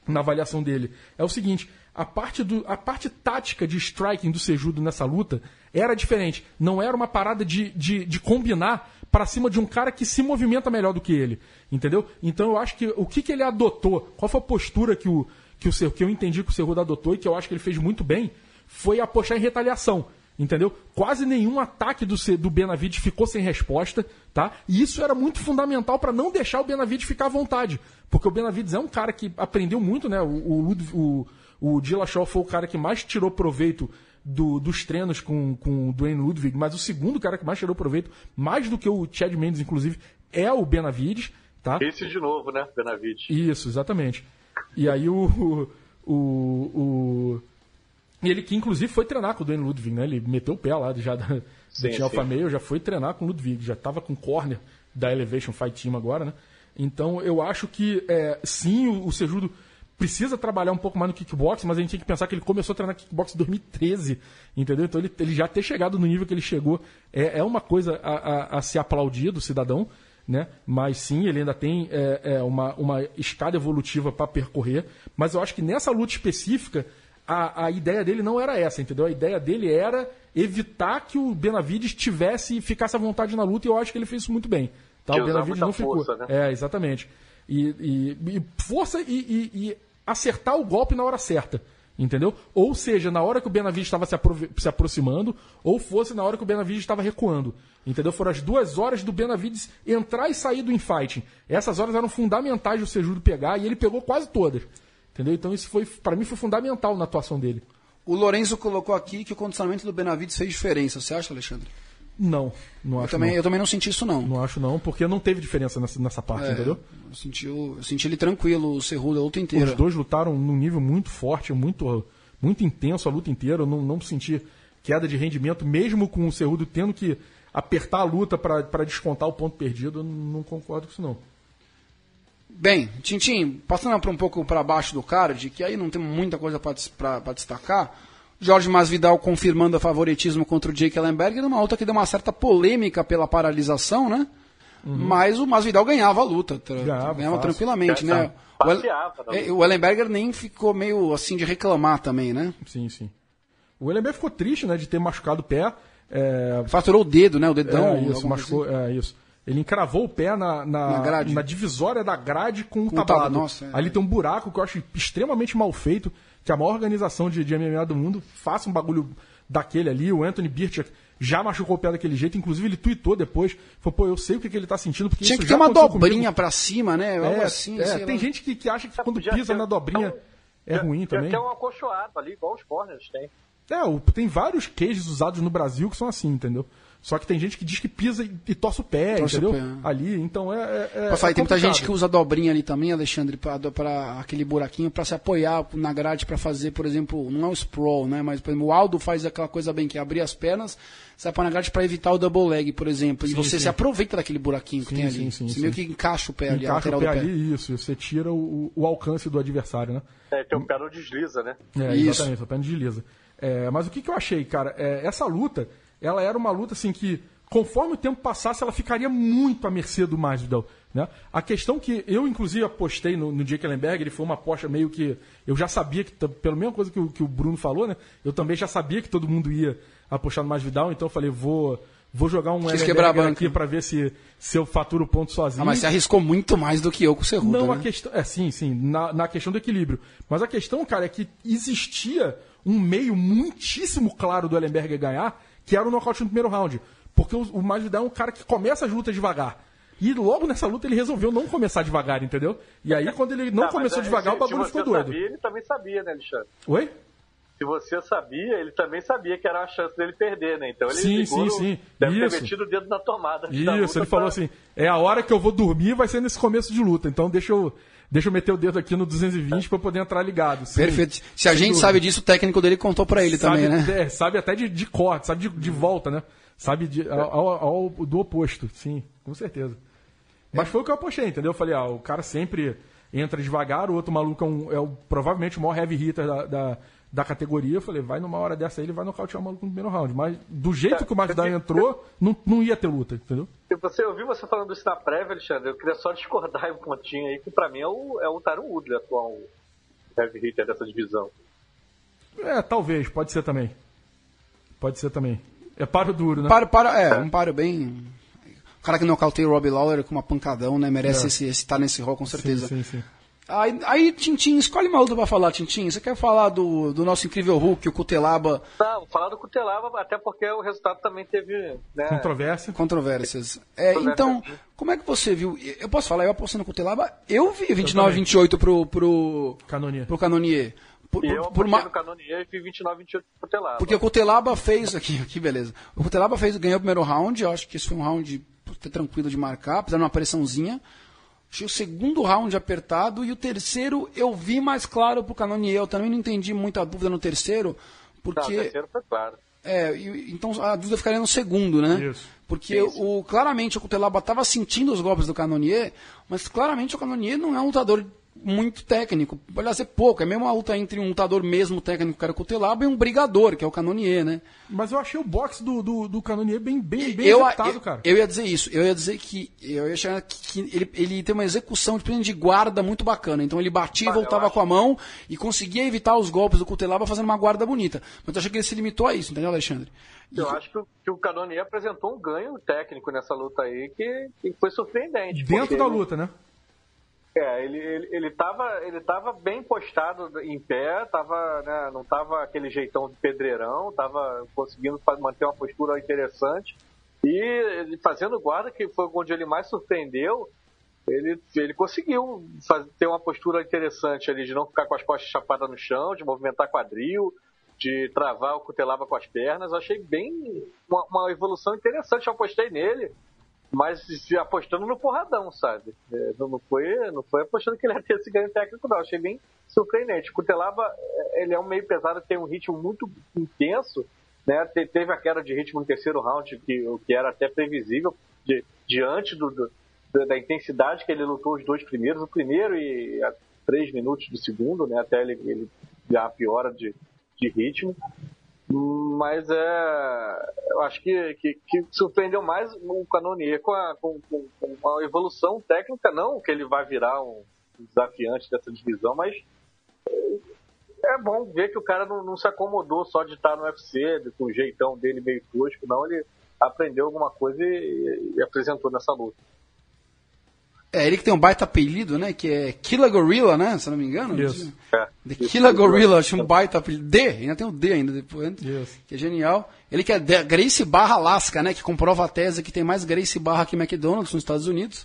na avaliação dele, é o seguinte, a parte, do, a parte tática de striking do Cejudo nessa luta era diferente. Não era uma parada de, de, de combinar para cima de um cara que se movimenta melhor do que ele, entendeu? Então eu acho que o que, que ele adotou, qual foi a postura que, o, que, o, que eu entendi que o Cejudo adotou e que eu acho que ele fez muito bem, foi apostar em retaliação. Entendeu? Quase nenhum ataque do, do Benavidez ficou sem resposta, tá? E isso era muito fundamental para não deixar o Benavidez ficar à vontade. Porque o Benavidez é um cara que aprendeu muito, né? O, o, Ludwig, o, o Dillashaw foi o cara que mais tirou proveito do, dos treinos com, com o Duane Ludwig, mas o segundo cara que mais tirou proveito, mais do que o Chad Mendes, inclusive, é o Benavidez, tá? Esse de novo, né? Benavidez. Isso, exatamente. E aí o... o, o E ele que, inclusive, foi treinar com o Duane Ludwig, né? Ele meteu o pé lá já da, sim, do Alpha Male, já foi treinar com o Ludwig, já estava com o corner da Elevation Fight Team agora, né? Então, eu acho que, é, sim, o, o Cejudo precisa trabalhar um pouco mais no kickbox, mas a gente tem que pensar que ele começou a treinar kickbox em dois mil e treze, entendeu? Então, ele, ele já ter chegado no nível que ele chegou é, é uma coisa a, a, a se aplaudir do cidadão, né? Mas sim, ele ainda tem é, é, uma, uma escada evolutiva para percorrer, mas eu acho que nessa luta específica A, a ideia dele não era essa, entendeu? A ideia dele era evitar que o Benavidez tivesse e ficasse à vontade na luta, e eu acho que ele fez isso muito bem. Tá? O Benavidez não ficou. Força, né? É, exatamente. E, e, e força e, e, e acertar o golpe na hora certa, entendeu? Ou seja, na hora que o Benavidez estava se, apro- se aproximando, ou fosse na hora que o Benavidez estava recuando, entendeu? Foram as duas horas do Benavidez entrar e sair do infighting. Essas horas eram fundamentais do Cejudo pegar, e ele pegou quase todas. Entendeu? Então isso foi, para mim, foi fundamental na atuação dele. O Lourenço colocou aqui que o condicionamento do Benavidez fez diferença. Você acha, Alexandre? Não, não eu acho também, não. Eu também não senti isso, não. Não acho não, porque não teve diferença nessa, nessa parte, é, entendeu? Eu senti, eu senti ele tranquilo, o Cejudo, a luta inteira. Os dois lutaram num nível muito forte, muito, muito intenso a luta inteira. Eu não, não senti queda de rendimento, mesmo com o Cejudo tendo que apertar a luta para descontar o ponto perdido. Eu não concordo com isso, não. Bem, Tintim, passando para um pouco para baixo do card, que aí não tem muita coisa para destacar, Jorge Masvidal confirmando o favoritismo contra o Jake Ellenberger, numa luta que deu uma certa polêmica pela paralisação, né? Uhum. Mas o Masvidal ganhava a luta, tra- ganhava, ganhava tranquilamente, né? O, El- o Ellenberger nem ficou meio assim de reclamar também, né? Sim, sim. O Ellenberger ficou triste, né, de ter machucado o pé. É... Faturou o dedo, né? O dedão. É, isso, machucou, assim. é, isso. Ele encravou o pé na, na, na, na divisória da grade com o um tablado. Nossa, é, Ali é. tem um buraco que eu acho extremamente mal feito, que a maior organização de, de M M A do mundo faça um bagulho daquele ali. O Anthony Birchak já machucou o pé daquele jeito, inclusive ele tweetou depois, falou, pô, eu sei o que, que ele tá sentindo, porque Tinha isso que já ter uma dobrinha comigo. pra cima, né? Algo é, assim, é, tem lá. gente que, que acha que quando já, pisa já, na dobrinha é já, ruim já também. Tem um acolchoado ali, igual os corners tem. É, o, tem vários cages usados no Brasil que são assim, entendeu? Só que tem gente que diz que pisa e, e torce o pé, torce entendeu? O pé. Ali, então é. é, é falar, tem muita gente que usa dobrinha ali também, Alexandre, para aquele buraquinho para se apoiar na grade para fazer, por exemplo, não é o sprawl, né? Mas, por exemplo, o Aldo faz aquela coisa bem que é abrir as pernas, se apoia na grade para evitar o double leg, por exemplo. Sim, e você sim. se aproveita daquele buraquinho que sim, tem ali. Sim, sim, você sim. meio que encaixa o pé ali, encaixa a lateral o pé do pé. ali, isso. Você tira o, o alcance do adversário, né? É, que o pé não desliza, né? É, isso. Exatamente, o pé não desliza. É, mas o que, que eu achei, cara? É, essa luta, ela era uma luta assim que, conforme o tempo passasse, ela ficaria muito à mercê do Masvidal, né? A questão que eu, inclusive, apostei no, no Jake Ellenberger, ele foi uma aposta meio que... Eu já sabia, que pela mesma coisa que o, que o Bruno falou, né? Eu também já sabia que todo mundo ia apostar no Masvidal, então eu falei, vou... Vou jogar um Ellenberger aqui para ver se, se eu faturo o ponto sozinho. Ah, mas você arriscou muito mais do que eu com o Cejudo, Não, né? a questão... É, sim, sim, na, na questão do equilíbrio. Mas a questão, cara, é que existia um meio muitíssimo claro do Ellenberger ganhar, que era o nocaute no primeiro round. Porque o, o Masvidal é um cara que começa as lutas devagar. E logo nessa luta ele resolveu não começar devagar, entendeu? E aí, quando ele não tá, começou devagar, o bagulho ficou doido. Sabia, ele também sabia, né, Alexandre? Oi? Se você sabia, ele também sabia que era a chance dele perder, né? Então ele sim, sim, sim. deve Isso. ter metido o dedo na tomada. Isso, ele falou assim, é a hora que eu vou dormir vai ser nesse começo de luta, então deixa eu, deixa eu meter o dedo aqui no duzentos e vinte é. para poder entrar ligado. Sim, perfeito. Se a gente dúvida. sabe disso, o técnico dele contou para ele sabe, também, né? É, sabe até de, de corte, sabe de, de volta, né? Sabe de, ao, ao, ao, do oposto, sim, com certeza. Mas foi o que eu apostei, entendeu? Eu falei, ah, o cara sempre entra devagar, o outro maluco é, um, é o, provavelmente o maior heavy hitter da, da, da categoria. Eu falei, vai numa hora dessa aí, ele vai nocautear o maluco no primeiro round. Mas do jeito que o Masvidal entrou, não, não ia ter luta, entendeu? Você, eu vi você falando isso na prévia, Alexandre, eu queria só discordar um pontinho aí, que pra mim é o, é o Tyron Woodley atual. heavy hitter dessa divisão. É, talvez, pode ser também. Pode ser também. É páreo duro, né? Páreo, páreo, é, um páreo bem... O cara que nocauteia o Robbie Lawler com uma pancadão, né? Merece é. esse, esse estar nesse rol, com certeza. Sim, sim, sim. Aí, aí, Tintin, escolhe uma luta pra falar, Tintin. Você quer falar do, do nosso incrível Hulk, o Cutelaba? Não, falar do Cutelaba, até porque o resultado também teve... Né, controvérsia. Controvérsias. É, então, como é que você viu? Eu posso falar, eu apostei no Cutelaba, eu vi vinte e nove a vinte e oito pro, pro, Canonier. pro Canonier. Por, e eu por uma... no Canonier e vi vinte e nove a vinte e oito pro Cutelaba. Porque o Cutelaba fez... Aqui, que beleza. O Cutelaba fez, ganhou o primeiro round, eu acho que esse foi um round tranquilo de marcar, apesar de uma pressãozinha. Achei o segundo round apertado e o terceiro eu vi mais claro pro Canonier. Eu também não entendi muita dúvida no terceiro, porque... Não, o terceiro foi claro. É, e, então a dúvida ficaria no segundo, né? Isso. Porque o, claramente o Cutelaba estava sentindo os golpes do Canonier, mas claramente o Canonier não é um lutador muito técnico. Aliás, é pouco. É mesmo uma luta entre um lutador mesmo técnico, que era o Cutelaba, e um brigador, que é o Canonier, né? Mas eu achei o boxe do, do, do Canonier bem, bem, bem eu, executado, eu, cara. Eu ia dizer isso. Eu ia dizer que, eu ia achar que ele, ele tem uma execução de, de guarda muito bacana. Então ele batia e voltava com a mão e conseguia evitar os golpes do Cutelaba fazendo uma guarda bonita. Mas eu achei que ele se limitou a isso, entendeu, Alexandre? Eu acho que o, que o Canonier apresentou um ganho técnico nessa luta aí que, que foi surpreendente. Dentro da ele, luta, né? É, ele, ele, ele, tava, ele tava bem postado em pé, tava, né, não tava aquele jeitão de pedreirão, tava conseguindo manter uma postura interessante. E ele fazendo guarda, que foi onde ele mais surpreendeu, ele, ele conseguiu fazer, ter uma postura interessante ali, de não ficar com as costas chapadas no chão, de movimentar quadril, de travar o Cutelaba com as pernas. Eu achei bem uma, uma evolução interessante, eu apostei nele, mas apostando no porradão, sabe? Não foi, não foi apostando que ele ia ter esse ganho técnico, não. Eu achei bem surpreendente. O Cutelaba, ele é um meio pesado, tem um ritmo muito intenso, né? Teve a queda de ritmo no terceiro round, que, que era até previsível, de, diante do, do, da intensidade que ele lutou os dois primeiros, o primeiro e a três minutos do segundo, né? Até ele, ele já piora de, de ritmo. Mas é, eu acho que, que, que surpreendeu mais o Canonier com a, com, com a evolução técnica, não que ele vai virar um desafiante dessa divisão, mas é bom ver que o cara não, não se acomodou só de estar no U F C, com o jeitão dele meio tosco, não, ele aprendeu alguma coisa e, e apresentou nessa luta. É, ele que tem um baita apelido, né? Que é Killa Gorilla, né? Se eu não me engano. Isso. É. The Killa Gorilla, acho um baita apelido. D, ainda tem o D ainda depois. Isso. Que é genial. Ele que é Gracie Barra Alaska, né? Que comprova a tese que tem mais Gracie Barra que McDonald's nos Estados Unidos.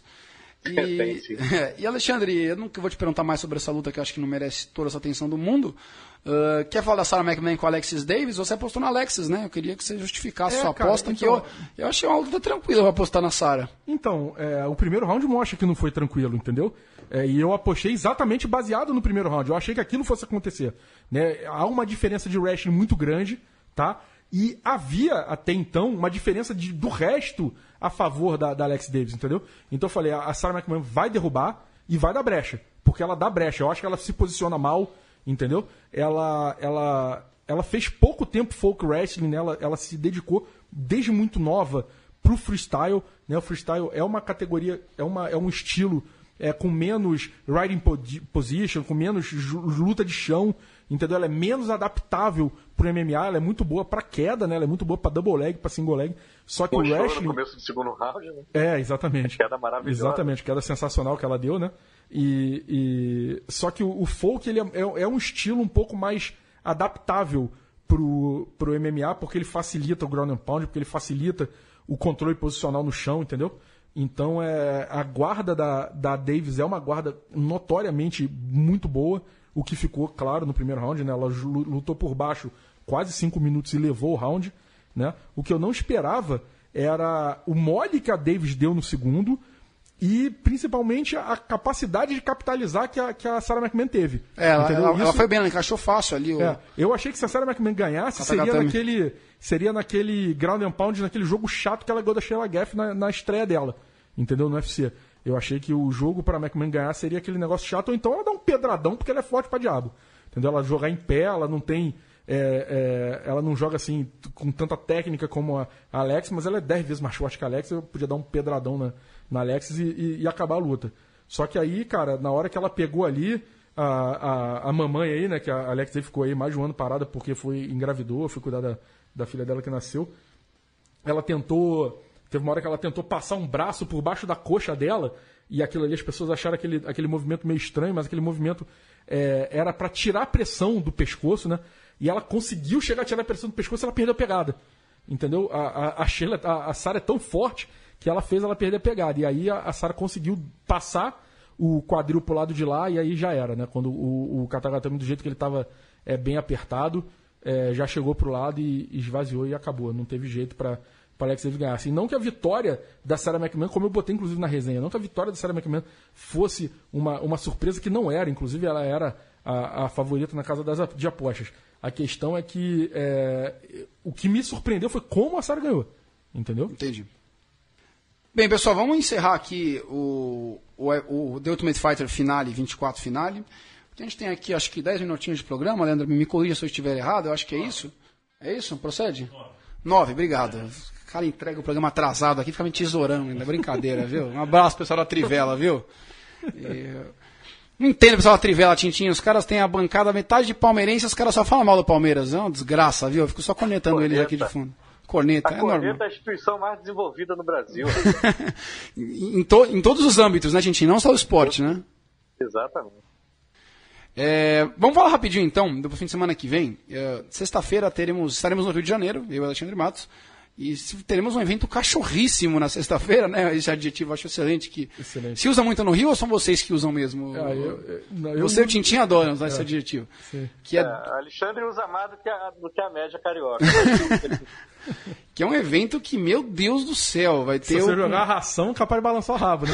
E, é, e Alexandre, eu não vou te perguntar mais sobre essa luta que eu acho que não merece toda essa atenção do mundo. Uh, quer falar da Sarah McMahon com a Alexis Davis? Você apostou na Alexis, né? Eu queria que você justificasse é, sua cara, aposta, então, que eu, eu achei uma luta tranquila pra apostar na Sarah. Então, é, o primeiro round mostra que não foi tranquilo, entendeu? É, e eu apostei exatamente baseado no primeiro round. Eu achei que aquilo fosse acontecer. Né? Há uma diferença de wrestling muito grande, tá? E havia, até então, uma diferença de, do resto a favor da, da Alex Davis, entendeu? Então eu falei, a Sarah McMahon vai derrubar e vai dar brecha. Porque ela dá brecha. Eu acho que ela se posiciona mal, entendeu? Ela, ela, ela fez pouco tempo folk wrestling, né? ela, ela se dedicou desde muito nova pro freestyle. Né? O freestyle é uma categoria, é, uma, é um estilo é, com menos riding position, com menos luta de chão, entendeu? Ela é menos adaptável pro M M A, ela é muito boa pra queda, né? Ela é muito boa pra double leg, pra single leg. Só que o wrestling... no começo do segundo round, né? É, exatamente. Queda maravilhosa. Exatamente, queda sensacional que ela deu, né? E, e... Só que o, o folk, ele é, é, é um estilo um pouco mais adaptável pro, pro M M A, porque ele facilita o ground and pound, porque ele facilita o controle posicional no chão, entendeu? Então, é, a guarda da, da Davis é uma guarda notoriamente muito boa, o que ficou claro no primeiro round, né? Ela lutou por baixo quase cinco minutos e levou o round, né? O que eu não esperava era o mole que a Davis deu no segundo e, principalmente, a capacidade de capitalizar que a, que a Sarah McMahon teve. É, ela, ela, Isso... ela foi bem, ela encaixou fácil ali. O... É, eu achei que se a Sarah McMahon ganhasse, seria naquele, seria naquele ground and pound, naquele jogo chato que ela ganhou da Sheila Gaff na, na estreia dela, entendeu? No U F C. Eu achei que o jogo para a McMahon ganhar seria aquele negócio chato, ou então ela dá um pedradão porque ela é forte pra diabo. Entendeu? Ela jogar em pé, ela não tem... É, é, ela não joga assim com tanta técnica como a, a Alex, mas ela é dez vezes mais forte que a Alex. Eu podia dar um pedradão na, na Alex e, e, e acabar a luta. Só que aí, cara, na hora que ela pegou ali, a, a, a mamãe aí, né, que a Alexei ficou aí mais de um ano parada porque foi engravidou, foi cuidar da, da filha dela que nasceu. Ela tentou, teve uma hora que ela tentou passar um braço por baixo da coxa dela, e aquilo ali as pessoas acharam aquele, aquele movimento meio estranho, mas aquele movimento é, era para tirar a pressão do pescoço, né, e ela conseguiu chegar a tirar a pressão do pescoço e ela perdeu a pegada, entendeu? A, a, a, Sheila, a, a Sarah é tão forte que ela fez ela perder a pegada, e aí a, a Sarah conseguiu passar o quadril pro lado de lá, e aí já era, né? Quando o, o Katagatame, do jeito que ele estava é, bem apertado, é, já chegou pro lado e, e esvaziou e acabou. Não teve jeito para Alexei ganhar. Assim, não que a vitória da Sarah McMahon, como eu botei inclusive na resenha, não que a vitória da Sarah McMahon fosse uma, uma surpresa, que não era. Inclusive ela era a, a favorita na casa das, de apostas. A questão é que é, o que me surpreendeu foi como a Sarah ganhou. Entendeu? Entendi. Bem, pessoal, vamos encerrar aqui o, o, o The Ultimate Fighter Finale, vinte e quatro Finale. A gente tem aqui, acho que dez minutinhos de programa, Leandro, me corrija se eu estiver errado, eu acho que é isso. É isso? Procede? nove, obrigado. O cara entrega o programa atrasado aqui, fica me tesourando ainda, brincadeira, viu? Um abraço, pessoal da Trivela, viu? E, não entendo, pessoal da Trivela, Tintinho, os caras têm a bancada metade de palmeirense, os caras só falam mal do Palmeiras, é uma desgraça, viu? Eu fico só cornetando eles aqui de fundo. Corneta, a é corneta normal. é a instituição mais desenvolvida no Brasil. em, to, em todos os âmbitos, né, Tintinho? Não só o esporte, né? Exatamente. É, vamos falar rapidinho, então, do fim de semana que vem. É, sexta-feira teremos, estaremos no Rio de Janeiro, eu e o Alexandre Matos, e teremos um evento cachorríssimo na sexta-feira, né? Esse adjetivo eu acho excelente. Que excelente. Se usa muito no Rio ou são vocês que usam mesmo? Ah, eu, eu, não, eu Você e não... o Tintinho adoram usar é, esse adjetivo. Que é... É, Alexandre usa mais do que a, do que a média carioca. Que é um evento que, meu Deus do céu, vai ter... Se você o... jogar a ração, capaz de balançar o rabo, né?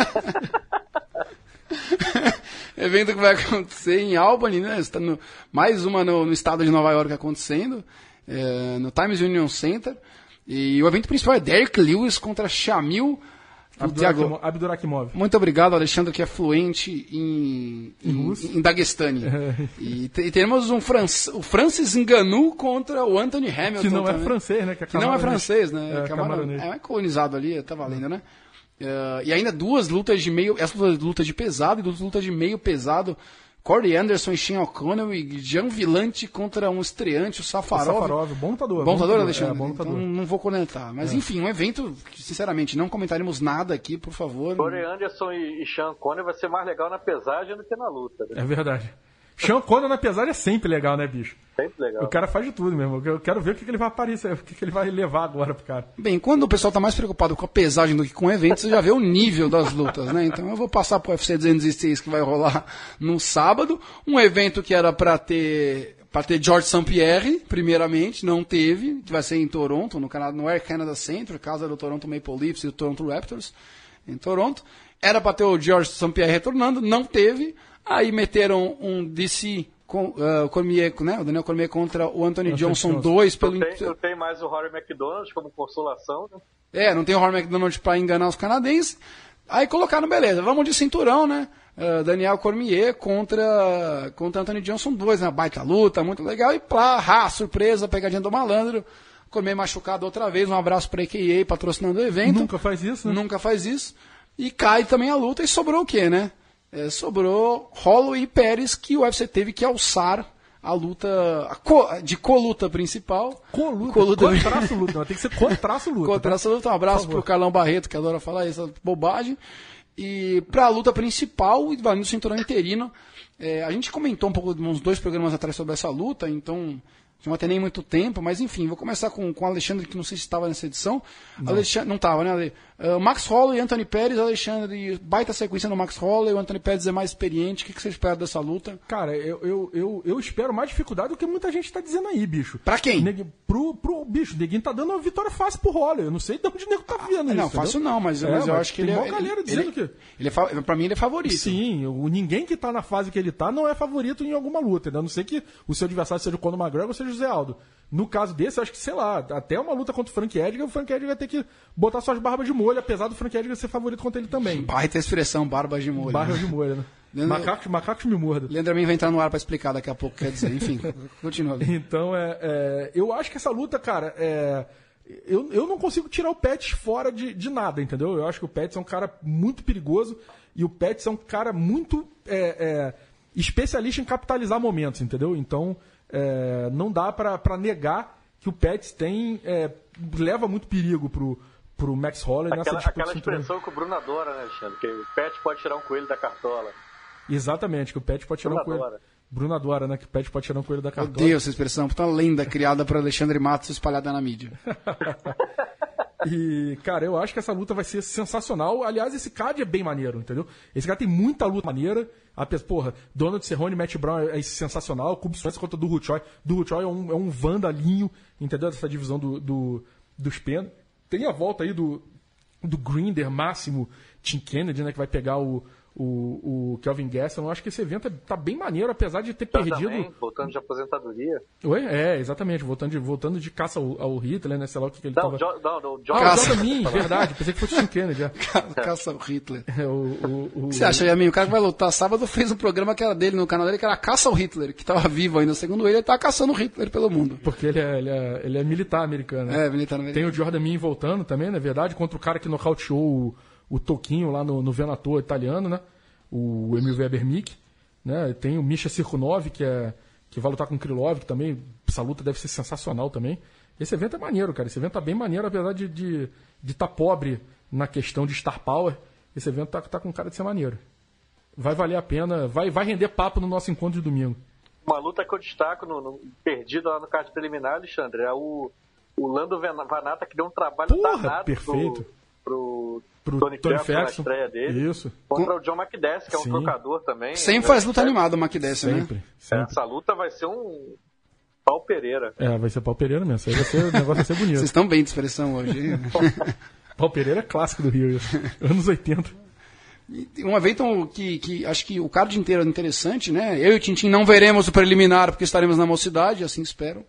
Evento que vai acontecer em Albany, né? Está no... Mais uma no, no estado de Nova York acontecendo, é, no Times Union Center. E o evento principal é Derek Lewis contra Shamil Abdurakhimov. Muito obrigado, Alexandre, que é fluente em, em, em, em Daguestani. É. E, te, e teremos um Fran, o Francis Ngannou contra o Anthony Hamilton. Que não também. é francês, né? Que, é que não é francês, né? É, é, é colonizado ali, tá valendo, né? Uh, e ainda duas lutas de meio... Essa luta de pesado e duas lutas de meio pesado. Corey Anderson e Shane O'Connell e Jean Villante contra um estreante, o Safarov. O Safarov, bom lutador. Bom lutador, Alexandre? É, bom lutador. Então não vou comentar. Mas é. enfim, um evento que, sinceramente, não comentaremos nada aqui, por favor. Corey Anderson e Sean O'Connell vai ser mais legal na pesagem do que na luta. Né? É verdade. Sean O'Connell na pesagem é sempre legal, né, bicho? Sempre legal. O cara faz de tudo mesmo. Eu quero ver o que ele vai aparecer, o que ele vai levar agora pro cara. Bem, quando o pessoal tá mais preocupado com a pesagem do que com o evento, você já vê o nível das lutas, né? Então eu vou passar pro U F C duzentos e seis que vai rolar no sábado. Um evento que era pra ter, pra ter George Saint Pierre, primeiramente, não teve. Que vai ser em Toronto, no, Canadá, no Air Canada Center, casa do Toronto Maple Leafs e do Toronto Raptors, em Toronto. Era pra ter o George Saint Pierre retornando, não teve. Aí meteram um D C com, uh, Cormier, né? O Daniel Cormier contra o Anthony Johnson dois pelo não tem, não tem mais o Rory McDonald como consolação, né? É, não tem o Rory McDonald para enganar os canadenses. Aí colocaram, beleza, vamos de cinturão, né? Uh, Daniel Cormier contra contra Anthony Johnson dois, né? Baita luta, muito legal. E pra, ah, surpresa, pegadinha do malandro. Cormier machucado outra vez, um abraço para a A K A patrocinando o evento. Nunca faz isso, né? Nunca faz isso. E cai também a luta e sobrou o quê, né? É, sobrou Holloway e Pérez, que o U F C teve que alçar a luta a co, de coluta principal. Coluta? Coluta. Contraço luta, não, tem que ser contraço luta. Contraço luta, um abraço pro Carlão Barreto, que adora falar essa bobagem. E pra luta principal, valendo o cinturão interino, é, a gente comentou um pouco, uns dois programas atrás sobre essa luta, então não vai ter nem muito tempo, mas enfim, vou começar com, com o Alexandre, que não sei se estava nessa edição. Não, Alexandre, não estava, né, Ale? Uh, Max Holloway e Anthony Pérez, Alexandre, baita sequência no Max Holloway, o Anthony Pérez é mais experiente, o que, que você espera dessa luta? Cara, eu, eu, eu, eu espero mais dificuldade do que muita gente está dizendo aí, bicho. Pra quem? Neg, pro, pro bicho, o Neguinho tá dando uma vitória fácil pro Holloway, eu não sei de onde o Nego tá vendo ah, isso. Não, fácil não, mas, é, mas eu mas acho que ele é... Tem uma galera dizendo ele, que... Ele é, pra mim ele é favorito. Sim, o, ninguém que tá na fase que ele tá não é favorito em alguma luta, a não ser que o seu adversário seja o Conor McGregor ou seja o José Aldo. No caso desse, eu acho que, sei lá, até uma luta contra o Frank Edgar, o Frank Edgar vai ter que botar suas barbas de molho, apesar do Frank Edgar ser favorito contra ele também. Baita expressão, barbas de molho. Barbas de molho, né? Leandro... Macacos, macacos me mordam. Leandro Amin vai entrar no ar pra explicar daqui a pouco, quer dizer, enfim, continua. Então, é, é, eu acho que essa luta, cara, é, eu, eu não consigo tirar o Pettis fora de, de nada, entendeu? Eu acho que o Pettis é um cara muito perigoso e o Pettis é um cara muito... É, é, especialista em capitalizar momentos, entendeu? Então, é, não dá pra negar que o Pettis tem, é, leva muito perigo pro, pro Max Holloway nessa Aquela, disputa. aquela expressão que o Bruno adora, né, Alexandre? Que o Pettis pode tirar um coelho da cartola. Exatamente, que o Pettis pode tirar Bruno um coelho. adora. Bruno adora, né? Que o Pettis pode tirar um coelho da cartola. Odeio essa expressão, puta lenda criada por Alexandre Matos espalhada na mídia. E, cara, eu acho que essa luta vai ser sensacional. Aliás, esse card é bem maneiro, entendeu? Esse cara tem muita luta maneira. A, porra, Donald Cerrone e Matt Brown é, é sensacional. Cub Swanson contra o Du Choi. Du Choi é um, é um vandalinho, entendeu? Dessa divisão do, do, dos pen. Tem a volta aí do, do Grinder, Máximo, Tim Kennedy, né? Que vai pegar o, o, o Kelvin Gastelum. Eu acho que esse evento tá bem maneiro, apesar de ter Tá perdido... também, voltando de aposentadoria. Oi? É, exatamente. Voltando de, voltando de caça ao, ao Hitler, né? Sei lá o que, que ele Não, tava... Jo- não, não, John Ah, Caça. o Jordan Min, verdade. Pensei que fosse o Tim Kennedy. Já. Caça o Hitler. É, o, o, o, O que você acha, Yamin? O cara que vai lutar sábado fez um programa que era dele no canal dele, que era Caça ao Hitler, que tava vivo ainda. Segundo ele, ele tá caçando o Hitler pelo mundo. Porque ele é, ele, é, ele é militar americano, né? É, militar Tem americano. o Jordan Min voltando também, na verdade, contra o cara que nocauteou o, o Toquinho lá no, no Venator italiano, né? O Emil Weber-Mick, né? Tem o Misha Cirkunov, que, é, que vai lutar com o Krylov, que também, essa luta deve ser sensacional também. Esse evento é maneiro, cara. Esse evento tá bem maneiro, apesar de estar de, de tá pobre na questão de Star Power. Esse evento tá, tá com cara de ser maneiro. Vai valer a pena, vai, vai render papo no nosso encontro de domingo. Uma luta que eu destaco, no, no, perdido lá no card preliminar, Alexandre, é o, o Lando Vanata, que deu um trabalho Porra, danado perfeito. pro, pro, Pro Tony, Tony Ferguson na Ferguson. estreia dele. Isso. Contra o John McDessie, que é um Sim. trocador também. Sempre né? faz luta animada o McDessie, né? Sempre, sempre. Essa luta vai ser um pau Pereira. É, vai ser pau Pereira mesmo. Isso aí vai ser, o negócio vai ser bonito. Vocês estão bem de expressão hoje. hein? Pau Pereira é clássico do Rio, isso. Anos oitenta. Um evento que, que acho que o card inteiro é interessante, né? Eu e o Tintin não veremos o preliminar porque estaremos na mocidade, assim espero.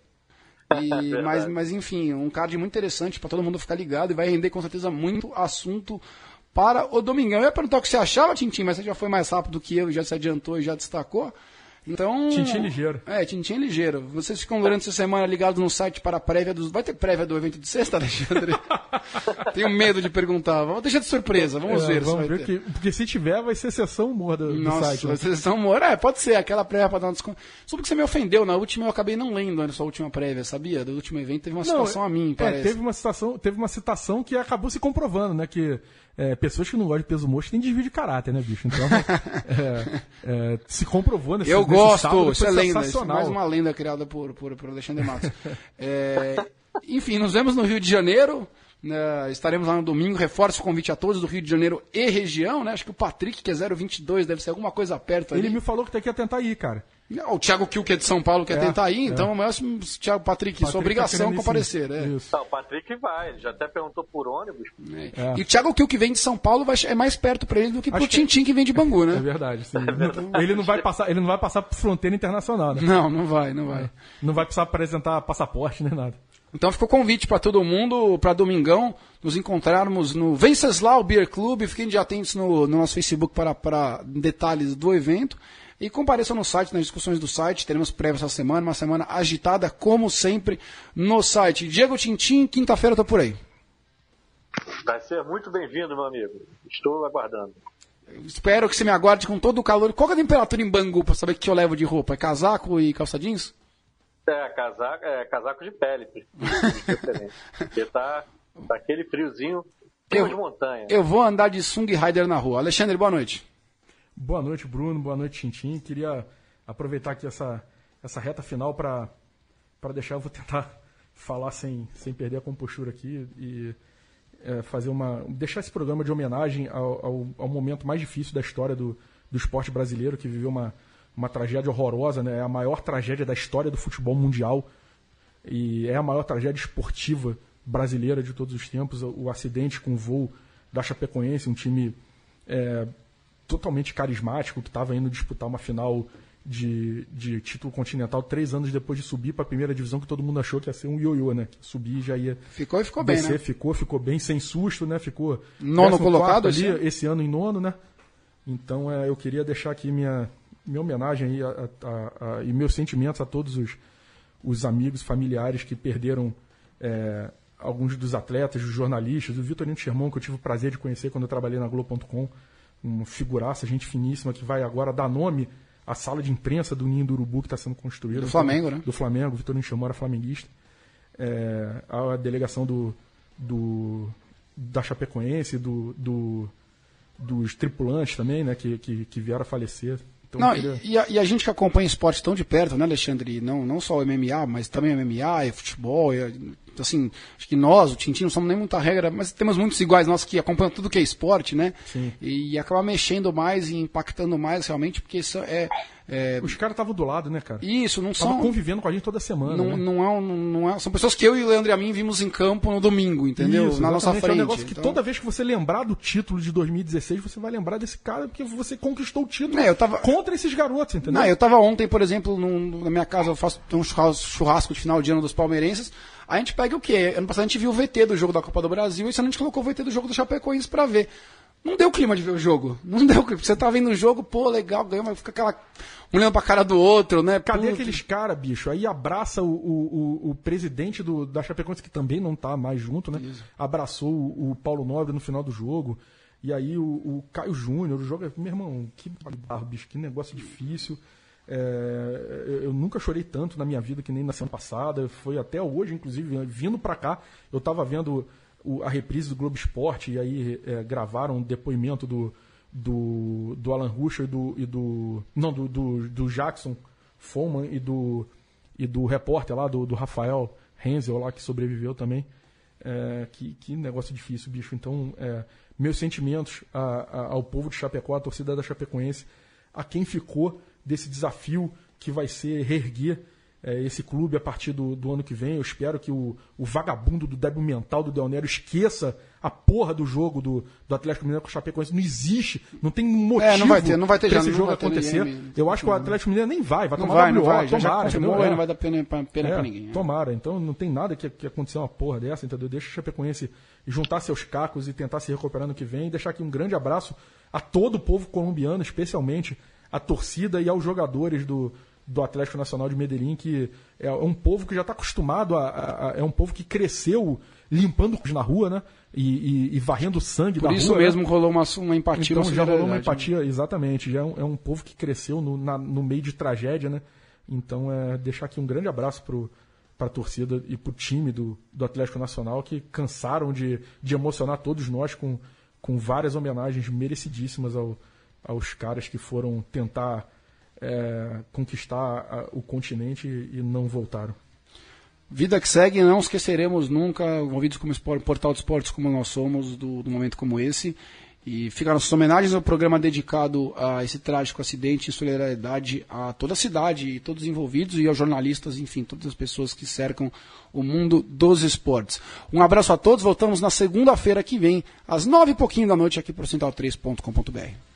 E, mas, mas enfim, um card muito interessante para todo mundo ficar ligado e vai render com certeza muito assunto para o Domingão. Eu ia perguntar o que você achava, Tintin, mas você já foi mais rápido que eu e já se adiantou e já destacou. Então, Tintin ligeiro. É, Tintin ligeiro. Vocês ficam durante essa semana ligados no site para a prévia dos... Vai ter prévia do evento de sexta, Alexandre? Tenho medo de perguntar. Vamos deixar de surpresa, vamos É, ver. se vamos vai ver ter. que, porque se tiver, vai ser sessão humor do, do Nossa, site. Né? vocês são humor. É, pode ser, aquela prévia para dar um desconto. Só porque você me ofendeu na última, eu acabei não lendo a sua última prévia, sabia? Do último evento teve uma citação a mim, é, parece. teve uma citação, teve uma citação que acabou se comprovando, né? Que é, pessoas que não gostam de peso mosco têm desvio de caráter, né, bicho? Então, é, é, se comprovou nesse Eu nesse gosto, sábado, isso é foi lenda, isso é sensacional. mais uma lenda criada por, por, por Alexandre Matos. É, enfim, nos vemos no Rio de Janeiro, né, estaremos lá no domingo, reforço o convite a todos do Rio de Janeiro e região, né, acho que o Patrick, que é zero vinte e dois, deve ser alguma coisa perto ali. Ele me falou que tem que tentar ir, cara. O Thiago Kiel, que é de São Paulo, quer É, tentar ir, é. então, mas, Thiago Patrick, sua Patrick obrigação tá querendo ir, comparecer. sim. É. Isso. Não, o Patrick vai, ele já até perguntou por ônibus. É. É. E o Thiago Kiel, que vem de São Paulo, vai, é mais perto para ele do que pro Acho que- Tintin, que vem de Bangu, É né? verdade, sim. Ele não vai passar, ele não vai passar por fronteira internacional, né? Não, não vai, não vai. Não vai precisar apresentar passaporte nem nada. Então ficou convite para todo mundo, para domingão, nos encontrarmos no Venceslau Beer Club. Fiquem de atentos no, no nosso Facebook para, para detalhes do evento. E compareçam no site, nas discussões do site. Teremos prévia essa semana, uma semana agitada, como sempre, no site. Diego Tintin, quinta-feira eu tô por aí. Vai ser muito bem-vindo, meu amigo. Estou aguardando. Espero que você me aguarde com todo o calor. Qual que é a temperatura em Bangu, para saber o que eu levo de roupa? É casaco e calça jeans? É, casaco, é, casaco de pele, diferente. Porque tá, tá aquele friozinho, frio Eu- de montanha. Eu vou andar de Sung Rider na rua. Alexandre, boa noite. Boa noite, Bruno. Boa noite, Tintin. Queria aproveitar aqui essa, essa reta final para deixar, eu vou tentar falar sem, sem perder a compostura aqui e é, fazer uma. deixar esse programa de homenagem ao, ao, ao momento mais difícil da história do, do esporte brasileiro, que viveu uma, uma tragédia horrorosa, né? É a maior tragédia da história do futebol mundial e é a maior tragédia esportiva brasileira de todos os tempos. O, o acidente com o voo da Chapecoense, um time é, totalmente carismático, que estava indo disputar uma final de, de título continental três anos depois de subir para a primeira divisão, que todo mundo achou que ia ser um ioiô, né? Subir e já ia Ficou e ficou bem, descer, né? ficou, ficou bem, sem susto, né? Ficou Nono décimo colocado quarto esse ali, ano? esse ano em nono, né? Então é, eu queria deixar aqui minha, minha homenagem aí a, a, a, e meus sentimentos a todos os, os amigos, familiares que perderam é, alguns dos atletas, dos jornalistas, o Vitorino Sherman, que eu tive o prazer de conhecer quando eu trabalhei na Globo ponto com, uma figuraça, gente finíssima, que vai agora dar nome a sala de imprensa do Ninho do Urubu que está sendo construída. Do Flamengo, né? Do Flamengo, o Vitorino Chamora, flamenguista. É, a delegação do, do, da Chapecoense, do, do, dos tripulantes também, né, que, que, que vieram a falecer. Então, não, queria... e, a, e a gente que acompanha esporte tão de perto, né, Alexandre? Não, não só o M M A, mas também o M M A e futebol. E, assim, acho que nós, o Tintin, não somos nem muita regra, mas temos muitos iguais nós que acompanham tudo que é esporte, né? Sim. E, e acaba mexendo mais e impactando mais realmente, porque isso é. é... Os caras estavam do lado, né, cara? Isso, não Tava são. convivendo com a gente toda semana. Não, né? não, é, um- não é. São pessoas que eu e o Leandro e a mim vimos em campo no domingo, entendeu? Isso, Na nossa exatamente. frente. É um negócio que Então- toda vez que você lembrar do título de dois mil e dezesseis, você vai lembrar desse cara, porque você conquistou o título É, eu tava- contra esses garotos, entendeu? Não, eu tava ontem, por exemplo, num- na minha casa, eu faço um churrasco, churrasco de final de ano dos palmeirenses. A gente pega o quê? Ano passado a gente viu o V T do jogo da Copa do Brasil e esse ano a gente colocou o V T do jogo do Chapecoense pra ver. Não deu clima de ver o jogo. Não deu clima. Você tá vendo o jogo, pô, legal, ganhou, mas fica aquela. Um olhando pra cara do outro, né? Cadê Puta. aqueles caras, bicho? Aí abraça o, o, o, o presidente do, da Chapecoense, que também não tá mais junto, né? Isso. Abraçou o, o Paulo Nobre no final do jogo. E aí o, o Caio Júnior, o jogo. Meu irmão, que barro, bicho, que negócio difícil. É, eu eu nunca chorei tanto na minha vida que nem na semana passada. Foi até hoje, inclusive, vindo pra cá, eu tava vendo o- a reprise do Globo Esporte e aí é, gravaram um depoimento do, do, do Alan Ruschel e do, e do. Não, do, do, do Jackson Foman e do, e do repórter lá, do, do Rafael Renzel lá, que sobreviveu também. É, que, que negócio difícil, bicho. Então, é, meus sentimentos a- a- ao povo de Chapecó, à torcida da Chapecoense, a quem ficou desse desafio que vai ser reerguer é, esse clube a partir do, do ano que vem. Eu espero que o, o vagabundo do débil mental do Del Nero esqueça a porra do jogo do, do Atlético Mineiro com o Chapecoense. Não existe, não tem motivo É, não vai ter, não vai ter pra já, esse não jogo vai ter acontecer. ninguém, Eu acho que o Atlético Mineiro nem vai, vai Não tomar vai, não W O, vai. Já, já tomara, confirmou, entendeu? aí É. não vai dar pena, pra- pena É, pra ninguém. é. Tomara, então não tem nada que, que acontecer uma porra dessa, entendeu? Deixa o Chapecoense juntar seus cacos e tentar se recuperar no que vem. E deixar aqui um grande abraço a todo o povo colombiano, especialmente a torcida e aos jogadores do, do Atlético Nacional de Medellín, que é um povo que já está acostumado a, a, a. É um povo que cresceu limpando na rua, né? E, e, e varrendo sangue da Por rua. isso né? mesmo rolou uma, uma empatia, Então uma já rolou uma solidariedade, né? empatia, exatamente. Já é um, é um povo que cresceu no, na- no meio de tragédia, né? Então é deixar aqui um grande abraço para a torcida e para o time do, do Atlético Nacional, que cansaram de, de emocionar todos nós com, com várias homenagens merecidíssimas ao, aos caras que foram tentar é, conquistar a- o continente e não voltaram. Vida que segue, não esqueceremos nunca, envolvidos como espor- portal de esportes como nós somos, do, do momento como esse. E fica nossas homenagens ao programa dedicado a esse trágico acidente e solidariedade a toda a cidade e todos os envolvidos e aos jornalistas, enfim, todas as pessoas que cercam o mundo dos esportes. Um abraço a todos, voltamos na segunda-feira que vem, às nove e pouquinho da noite, aqui por central três ponto com ponto b r.